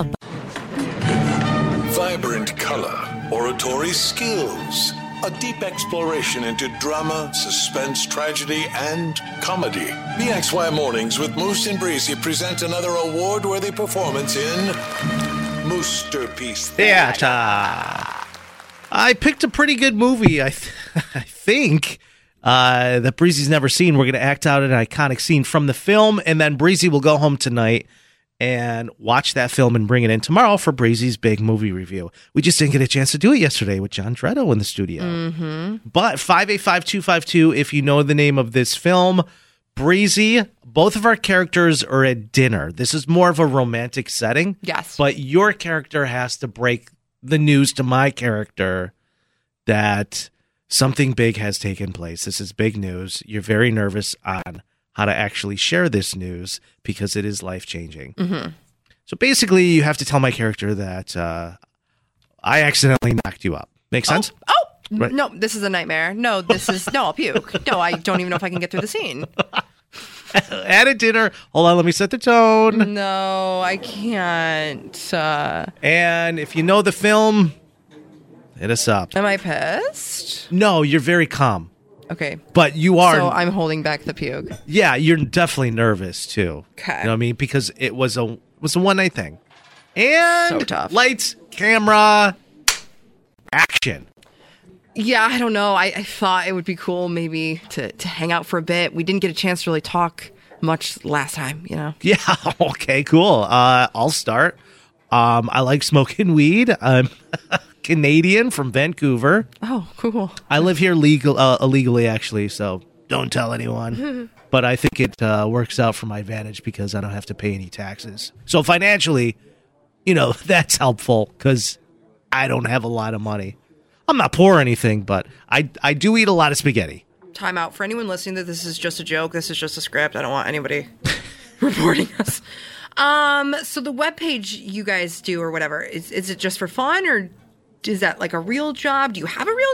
S7: Vibrant color, oratory skills, a deep exploration into drama, suspense, tragedy, and comedy. P X Y Mornings with Moose and Breezy present another award-worthy performance in Moosterpiece
S6: Theater. I picked a pretty good movie, I, th- I think, uh, that Breezy's never seen. We're going to act out an iconic scene from the film, and then Breezy will go home tonight and watch that film and bring it in tomorrow for Breezy's big movie review. We just didn't get a chance to do it yesterday with John Dretto in the studio.
S5: Mm-hmm.
S6: But five eight five, two five two, if you know the name of this film. Breezy, both of our characters are at dinner. This is more of a romantic setting.
S5: Yes.
S6: But your character has to break the news to my character that something big has taken place. This is big news. You're very nervous on how to actually share this news because it is life-changing.
S5: Mm-hmm.
S6: So basically, you have to tell my character that uh, I accidentally knocked you up. Make sense?
S5: Oh,
S6: Right.
S5: no, this is a nightmare. No, this is, no, I'll puke. No, I don't even know if I can get through the scene.
S6: At a dinner. Hold on, let me set the tone.
S5: No, I can't. Uh,
S6: And if you know the film, hit us up.
S5: am I pissed?
S6: No, you're very calm.
S5: Okay.
S6: But you are.
S5: So I'm holding back the puke.
S6: Yeah, you're definitely nervous too.
S5: Okay.
S6: You know what I mean? Because it was a was a one night thing. And
S5: So tough.
S6: Lights, camera, action.
S5: Yeah, I don't know. I, I thought it would be cool maybe to, to hang out for a bit. We didn't get a chance to really talk much last time, you know?
S6: Yeah, okay, cool. Uh, I'll start. Um, I like smoking weed. I'm Canadian from Vancouver.
S5: Oh, cool.
S6: I live here legal, uh, illegally, actually, so don't tell anyone. But I think it uh, works out for my advantage because I don't have to pay any taxes. So financially, you know, that's helpful because I don't have a lot of money. I'm not poor or anything, but I, I do eat a lot of spaghetti.
S5: Time out. For anyone listening that this is just a joke, this is just a script. I don't want anybody reporting us. Um, so the webpage you guys do or whatever, is, is it just for fun or is that like a real job? Do you have a real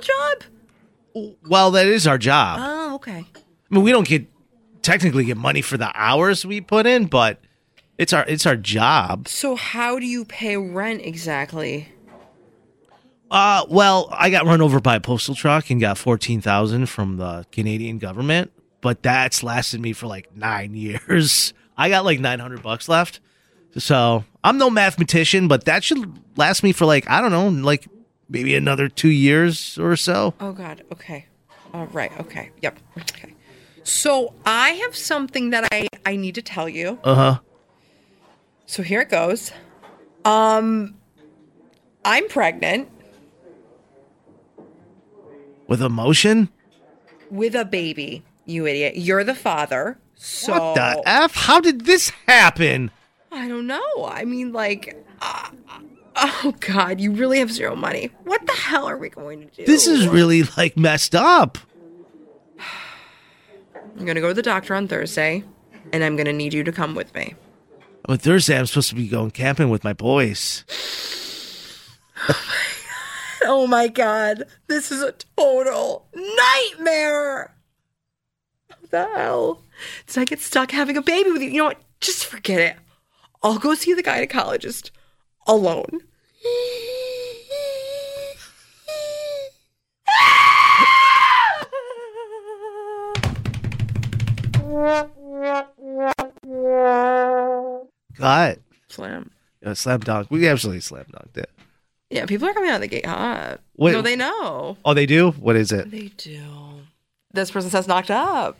S5: job?
S6: Well, that is our job.
S5: Oh, okay.
S6: I mean, we don't get technically get money for the hours we put in, but it's our it's our job.
S5: So how do you pay rent exactly?
S6: Uh, well, I got run over by a postal truck and got fourteen thousand from the Canadian government, but that's lasted me for like nine years. I got like nine hundred bucks left. So I'm no mathematician, but that should last me for like, I don't know, like maybe another two years or so.
S5: Oh God. Okay.
S15: All right. Okay. Yep. Okay. So I have something that I, I need to tell you.
S6: Uh-huh.
S15: So here it goes. Um, I'm pregnant.
S6: With emotion?
S15: With a baby, you idiot. You're the father. So
S6: What the F? How did this happen?
S15: I don't know. I mean, like, uh, oh, God, you really have zero money. What the hell are we going to do?
S6: This is really, like, messed up.
S15: I'm going to go to the doctor on Thursday, and I'm going to need you to come with me.
S6: On Thursday, I'm supposed to be going camping with my boys.
S15: Oh, my God. This is a total nightmare. What the hell? Did I get stuck having a baby with you? You know what? Just forget it. I'll go see the gynecologist alone.
S6: God.
S15: Slam.
S6: Yeah, slam dunk. We absolutely slam dunked it.
S15: Yeah, people are coming out of the gate hot.
S6: What-
S15: No, they know.
S6: Oh, they do? What is it?
S15: They do. This person says knocked up.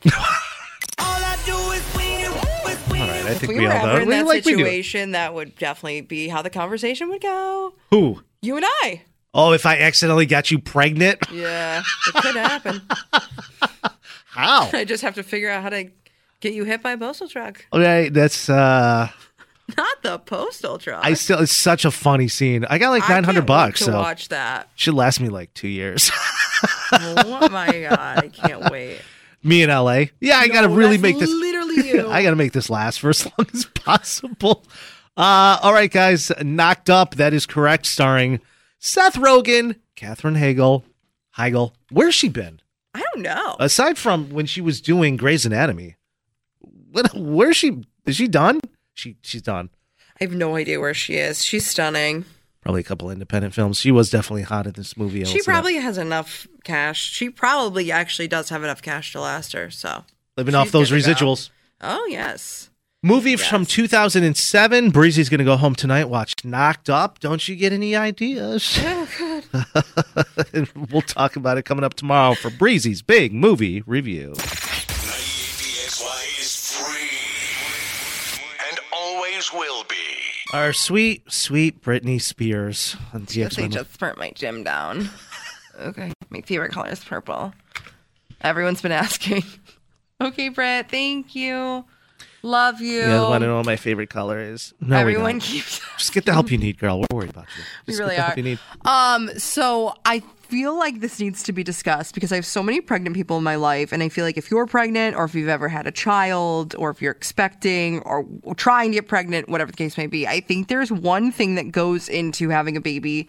S6: All right, I
S15: If
S6: think
S15: we
S6: we
S15: were
S6: all
S15: ever
S6: know.
S15: in
S6: We
S15: that
S6: like we do it.
S15: situation, that would definitely be how the conversation would go.
S6: Who?
S15: You and I.
S6: Oh, if I accidentally got you pregnant?
S15: Yeah, it could happen.
S6: How?
S15: I just have to figure out how to get you hit by a postal truck.
S6: Okay, that's, uh...
S15: Not the postal truck.
S6: I still, it's such a funny scene. I got like
S15: I
S6: nine hundred
S15: can't
S6: bucks,
S15: wait to
S6: so
S15: watch that.
S6: should last me like two years.
S15: Oh my God, I can't wait.
S6: Me in L A. Yeah, I
S15: No,
S6: gotta really
S15: that's
S6: make this.
S15: literally you.
S6: I gotta make this last for as long as possible. Uh, all right, guys, Knocked Up. That is correct. Starring Seth Rogen, Katherine Hagel, Heigl. Where's she been?
S15: I don't know.
S6: Aside from when she was doing Grey's Anatomy, what? Where's she? Is she done? She she's done.
S15: I have no idea where she is. She's stunning.
S6: Probably a couple independent films. She was definitely hot in this movie. I will
S15: She
S6: say that.
S15: probably has enough cash. She probably actually does have enough cash to last her. So
S6: living off
S15: she's
S6: those
S15: good to go.
S6: residuals.
S15: Oh yes.
S6: Movie from two thousand seven. Breezy's going to go home tonight, watch Knocked Up. Don't you get any ideas?
S15: Oh, God.
S6: We'll talk about it coming up tomorrow for Breezy's big movie review.
S7: And always will be.
S6: Our sweet, sweet Britney Spears on T X
S15: They
S6: one.
S15: just burnt my gym down. Okay. My favorite color is purple. Everyone's been asking. Okay, Britt. Thank you. Love you.
S6: You guys want to know what my favorite color is? No, we
S15: Everyone
S6: don't.
S15: keeps.
S6: Just get the help you need, girl. We're worried about you.
S15: We
S6: Just
S15: really
S6: get the
S15: are.
S6: help you need.
S15: Um, so I feel like this needs to be discussed because I have so many pregnant people in my life, and I feel like if you're pregnant, or if you've ever had a child, or if you're expecting, or trying to get pregnant, whatever the case may be, I think there's one thing that goes into having a baby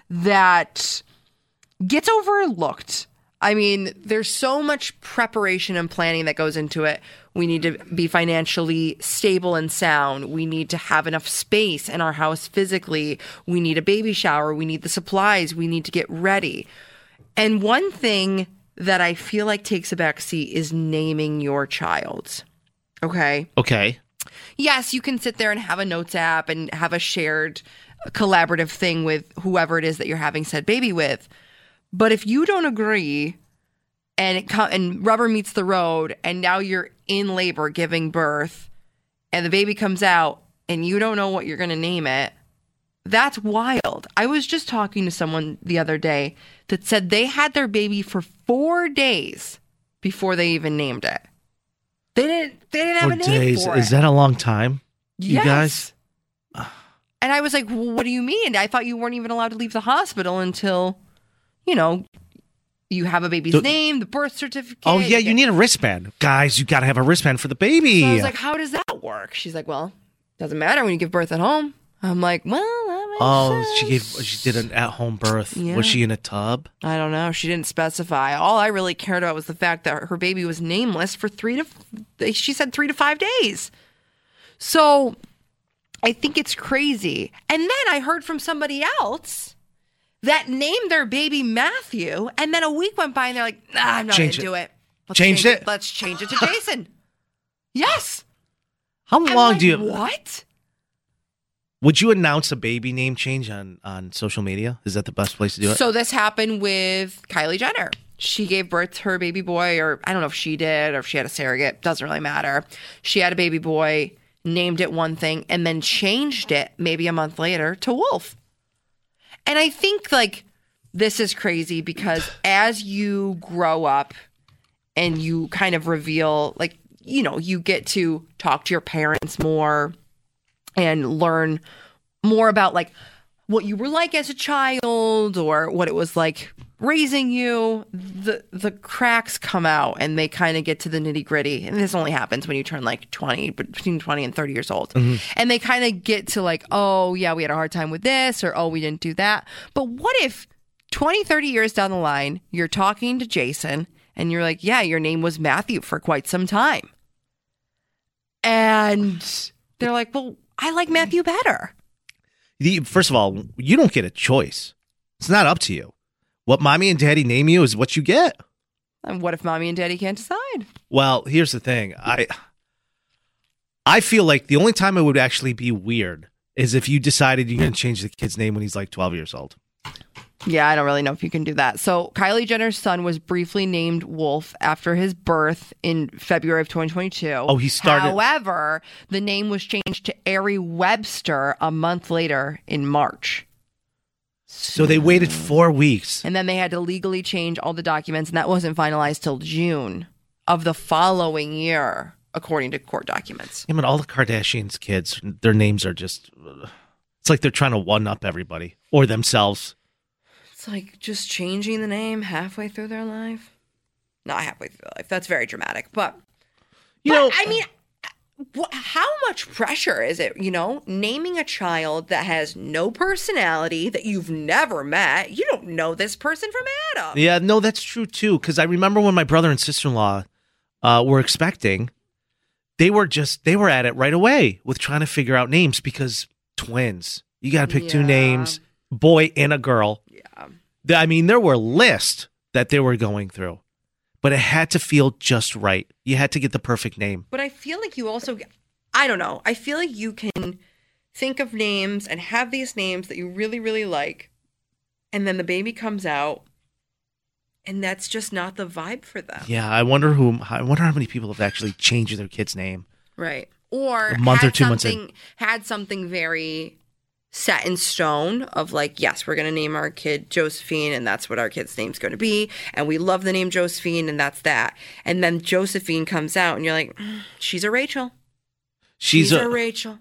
S15: that gets overlooked. I mean, there's so much preparation and planning that goes into it. We need to be financially stable and sound. We need to have enough space in our house physically. We need a baby shower. We need the supplies. We need to get ready. And one thing that I feel like takes a backseat is naming your child. Okay?
S6: Okay.
S15: Yes, you can sit there and have a notes app and have a shared collaborative thing with whoever it is that you're having said baby with. But if you don't agree and it co- and rubber meets the road and now you're in labor giving birth and the baby comes out and you don't know what you're going to name it, that's wild. I was just talking to someone the other day that said they had their baby for four days before they even named it. They didn't they didn't have
S6: Four
S15: a name
S6: days.
S15: for it.
S6: Is that a long time? You
S15: Yes.
S6: guys?
S15: And I was like, well, what do you mean? I thought you weren't even allowed to leave the hospital until, you know, you have a baby's
S6: The-
S15: name, the birth certificate.
S6: Oh, yeah, you need a wristband. Guys, you got to have a wristband for the baby.
S15: So I was like, how does that work? She's like, well, doesn't matter when you give birth at home. I'm like, well, that makes
S6: oh, she gave she did an at-home birth.
S15: Yeah.
S6: Was she in a tub?
S15: I don't know. She didn't specify. All I really cared about was the fact that her baby was nameless for three to, she said three to five days. So I think it's crazy. And then I heard from somebody else that named their baby Matthew, and then a week went by and they're like, nah, I'm not going
S6: Change
S15: to
S6: it.
S15: do it. Let's
S6: Changed
S15: change
S6: it?
S15: Let's change it to Jason. Yes.
S6: How
S15: I'm
S6: long
S15: like,
S6: do you...
S15: What?
S6: Would you announce a baby name change on, on social media? Is that the best place to do it?
S15: So this happened with Kylie Jenner. she gave birth to her baby boy, or I don't know if she did or if she had a surrogate. Doesn't really matter. She had a baby boy, named it one thing, and then changed it maybe a month later to Wolf. And I think like this is crazy because as you grow up and you kind of reveal, like, you know, you get to talk to your parents more and learn more about like what you were like as a child or what it was like raising you, the the cracks come out and they kind of get to the nitty gritty. And this only happens when you turn like twenty, between twenty and thirty years old. Mm-hmm. And they kind of get to like, oh yeah, we had a hard time with this, or oh, we didn't do that. But what if twenty, thirty years down the line, you're talking to Jason and you're like, yeah, your name was Matthew for quite some time. And they're like, well, I like Matthew better.
S6: The, first of all, you don't get a choice. It's not up to you. What mommy and daddy name you is what you get.
S15: And what if mommy and daddy can't decide?
S6: Well, here's the thing. I I feel like the only time it would actually be weird is if you decided you're going to change the kid's name when he's like twelve years old.
S15: Yeah, I don't really know if you can do that. So Kylie Jenner's son was briefly named Wolf after his birth in February of twenty twenty-two.
S6: Oh, he started.
S15: However, the name was changed to Ari Webster a month later in March.
S6: So they waited four weeks.
S15: And then they had to legally change all the documents, and that wasn't finalized till June of the following year, according to court documents.
S6: I mean, all the Kardashians' kids, their names are just, it's like they're trying to one-up everybody or themselves.
S15: It's like just changing the name halfway through their life. Not halfway through their life. That's very dramatic. But, you but, know, I mean, what, how much pressure is it, you know, naming a child that has no personality, that you've never met? You don't know this person from Adam.
S6: Yeah, no, that's true, too. Because I remember when my brother and sister-in-law uh, were expecting, they were just, they were at it right away with trying to figure out names because twins. You got to pick yeah. two names, boy and a girl. Yeah. I mean, there were lists that they were going through. But it had to feel just right. You had to get the perfect name.
S15: But I feel like you also, I don't know. I feel like you can think of names and have these names that you really, really like. And then the baby comes out. And that's just not the vibe for them.
S6: Yeah, I wonder who. I wonder how many people have actually changed their kid's name.
S15: Right. Or
S6: a month
S15: had
S6: or two months in.
S15: Had something very set in stone of like, yes, we're going to name our kid Josephine and that's what our kid's name's going to be. And we love the name Josephine and that's that. And then Josephine comes out and you're like, mm, she's a Rachel.
S6: She's,
S15: she's a,
S6: a
S15: Rachel.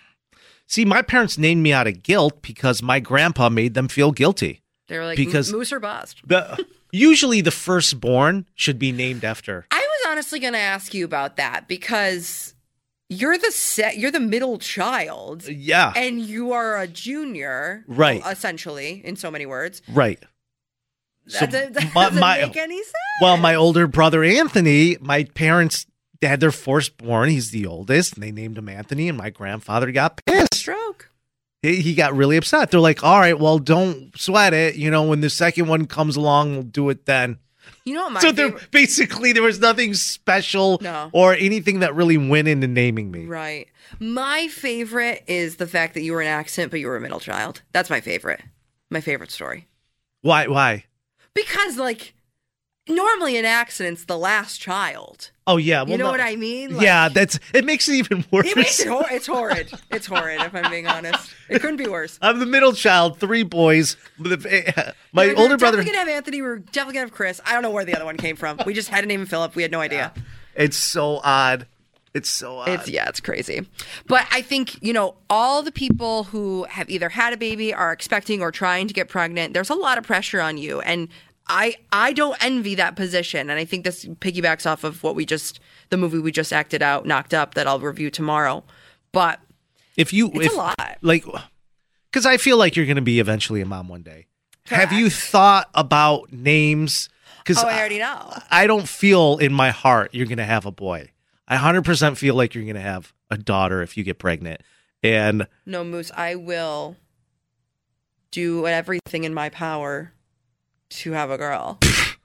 S6: See, my parents named me out of guilt because my grandpa made them feel guilty.
S15: They were like,
S6: because
S15: moose or bust.
S6: The, usually the firstborn should be named after.
S15: I was honestly going to ask you about that because You're the set. You're the middle child.
S6: Yeah.
S15: And you are a junior.
S6: Right.
S15: Essentially, in so many words.
S6: Right.
S15: That, so that doesn't
S6: my,
S15: make any sense.
S6: Well, my older brother, Anthony, my parents had their firstborn. He's the oldest. And they named him Anthony. And my grandfather got pissed.
S15: Stroke.
S6: He, he got really upset. They're like, all right, well, don't sweat it. You know, when the second one comes along, we'll do it then.
S15: You know what my
S6: so
S15: favorite-
S6: there, basically there was nothing special
S15: no.
S6: or anything that really went into naming me.
S15: Right. My favorite is the fact that you were an accident, but you were a middle child. That's my favorite. My favorite story.
S6: Why? Why?
S15: Because, like, normally an accident's the last child.
S6: Oh, yeah. Well,
S15: you know
S6: no,
S15: what I mean? Like,
S6: yeah, that's it makes it even worse.
S15: It makes it hor- it's horrid. It's horrid, if I'm being honest. It couldn't be worse.
S6: I'm the middle child, three boys. My
S15: we're,
S6: older
S15: we're
S6: brother.
S15: definitely going to have Anthony. We're definitely going to have Chris. I don't know where the other one came from. We just had to name him Philip. We had no idea.
S6: Yeah. It's so odd. It's so odd.
S15: It's, yeah, it's crazy. But I think, you know, all the people who have either had a baby, are expecting or trying to get pregnant, there's a lot of pressure on you. And I I don't envy that position. And I think this piggybacks off of what we just, the movie we just acted out, Knocked Up, that I'll review tomorrow. But
S6: if you,
S15: it's
S6: if,
S15: a lot.
S6: Like, because I feel like you're going to be eventually a mom one day. Correct. Have you thought about names?
S15: Oh, I already know.
S6: I, I don't feel in my heart you're going to have a boy. I one hundred percent feel like you're going to have a daughter if you get pregnant. And
S15: no, Moose, I will do everything in my power to have a girl.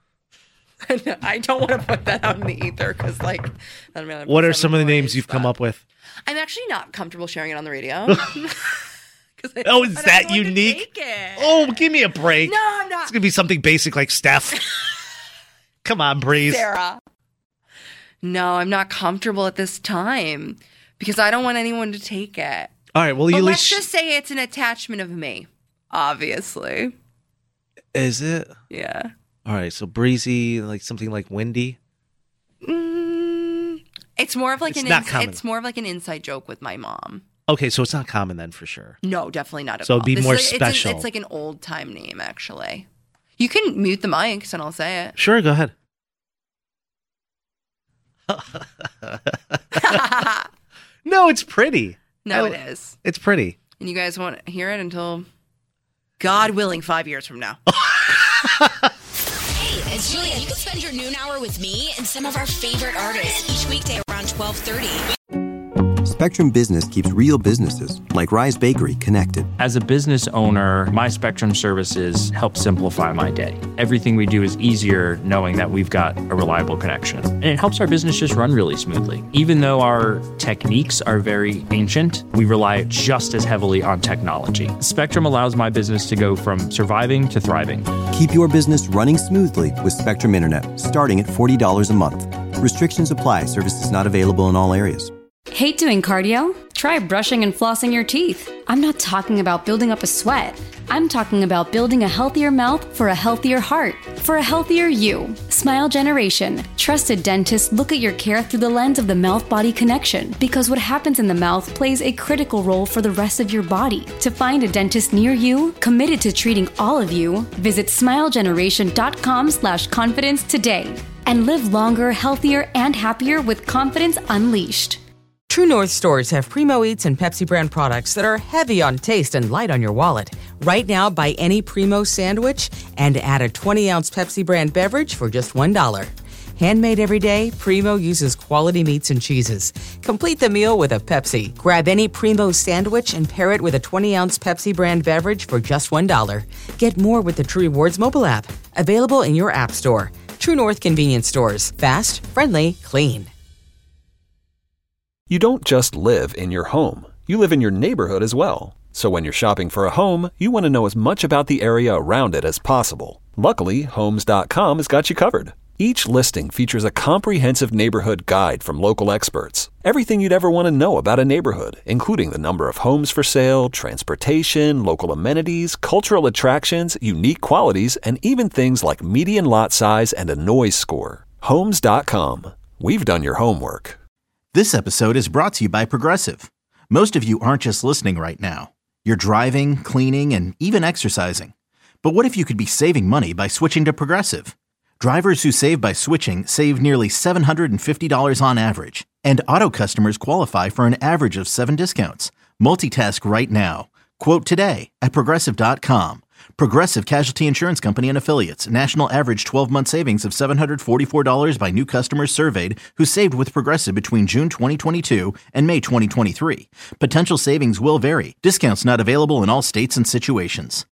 S15: I don't want to put that out in the ether because, like, I don't know.
S6: What are some of the names you've come up with?
S15: I'm actually not comfortable sharing it on the radio.
S6: Oh, is that unique? Oh, give me a break.
S15: No, I'm not.
S6: It's going to be something basic like Steph. Come on, Breeze.
S15: Sarah. No, I'm not comfortable at this time because I don't want anyone to take it.
S6: All right, well,
S15: but
S6: you
S15: let's
S6: least...
S15: just say it's an attachment of me, obviously.
S6: Is it?
S15: Yeah.
S6: All right, so breezy, like something like windy.
S15: Mm, it's more of like
S6: It's
S15: an
S6: not
S15: ins-
S6: common.
S15: it's more of like an inside joke with my mom.
S6: Okay, so it's not common then for sure.
S15: No, definitely not at
S6: So
S15: all.
S6: it'd be
S15: This
S6: more
S15: is like, it's,
S6: special.
S15: a, it's like an old time name, actually. You can mute the mics and I'll say it.
S6: Sure, go ahead. No, it's pretty.
S15: No,
S6: I-
S15: it is.
S6: It's pretty.
S15: And you guys won't hear it until, God willing, five years from now.
S9: Hey, it's Julia. You can spend your noon hour with me and some of our favorite artists each weekday around twelve thirty.
S1: Spectrum Business keeps real businesses, like Rise Bakery, connected.
S11: As a business owner, my Spectrum services help simplify my day. Everything we do is easier knowing that we've got a reliable connection. And it helps our business just run really smoothly. Even though our techniques are very ancient, we rely just as heavily on technology. Spectrum allows my business to go from surviving to thriving.
S1: Keep your business running smoothly with Spectrum Internet, starting at forty dollars a month. Restrictions apply. Services not available in all areas.
S12: Hate doing cardio? Try brushing and flossing your teeth. I'm not talking about building up a sweat. I'm talking about building a healthier mouth for a healthier heart, for a healthier you. Smile Generation. Trusted dentists look at your care through the lens of the mouth-body connection because what happens in the mouth plays a critical role for the rest of your body. To find a dentist near you, committed to treating all of you, visit smilegeneration.com slash confidence today and live longer, healthier, and happier with confidence unleashed.
S4: True North stores have Primo Eats and Pepsi brand products that are heavy on taste and light on your wallet. Right now, buy any Primo sandwich and add a twenty ounce Pepsi brand beverage for just one dollar. Handmade every day, Primo uses quality meats and cheeses. Complete the meal with a Pepsi. Grab any Primo sandwich and pair it with a twenty ounce Pepsi brand beverage for just one dollar. Get more with the True Rewards mobile app. Available in your app store. True North convenience stores. Fast, friendly, clean.
S3: You don't just live in your home. You live in your neighborhood as well. So when you're shopping for a home, you want to know as much about the area around it as possible. Luckily, Homes dot com has got you covered. Each listing features a comprehensive neighborhood guide from local experts. Everything you'd ever want to know about a neighborhood, including the number of homes for sale, transportation, local amenities, cultural attractions, unique qualities, and even things like median lot size and a noise score. Homes dot com. We've done your homework.
S13: This episode is brought to you by Progressive. Most of you aren't just listening right now. You're driving, cleaning, and even exercising. But what if you could be saving money by switching to Progressive? Drivers who save by switching save nearly seven hundred fifty dollars on average. And auto customers qualify for an average of seven discounts. Multitask right now. Quote today at Progressive dot com. Progressive Casualty Insurance Company and Affiliates. National average twelve-month savings of seven hundred forty-four dollars by new customers surveyed who saved with Progressive between June twenty twenty-two and May twenty twenty-three. Potential savings will vary. Discounts not available in all states and situations.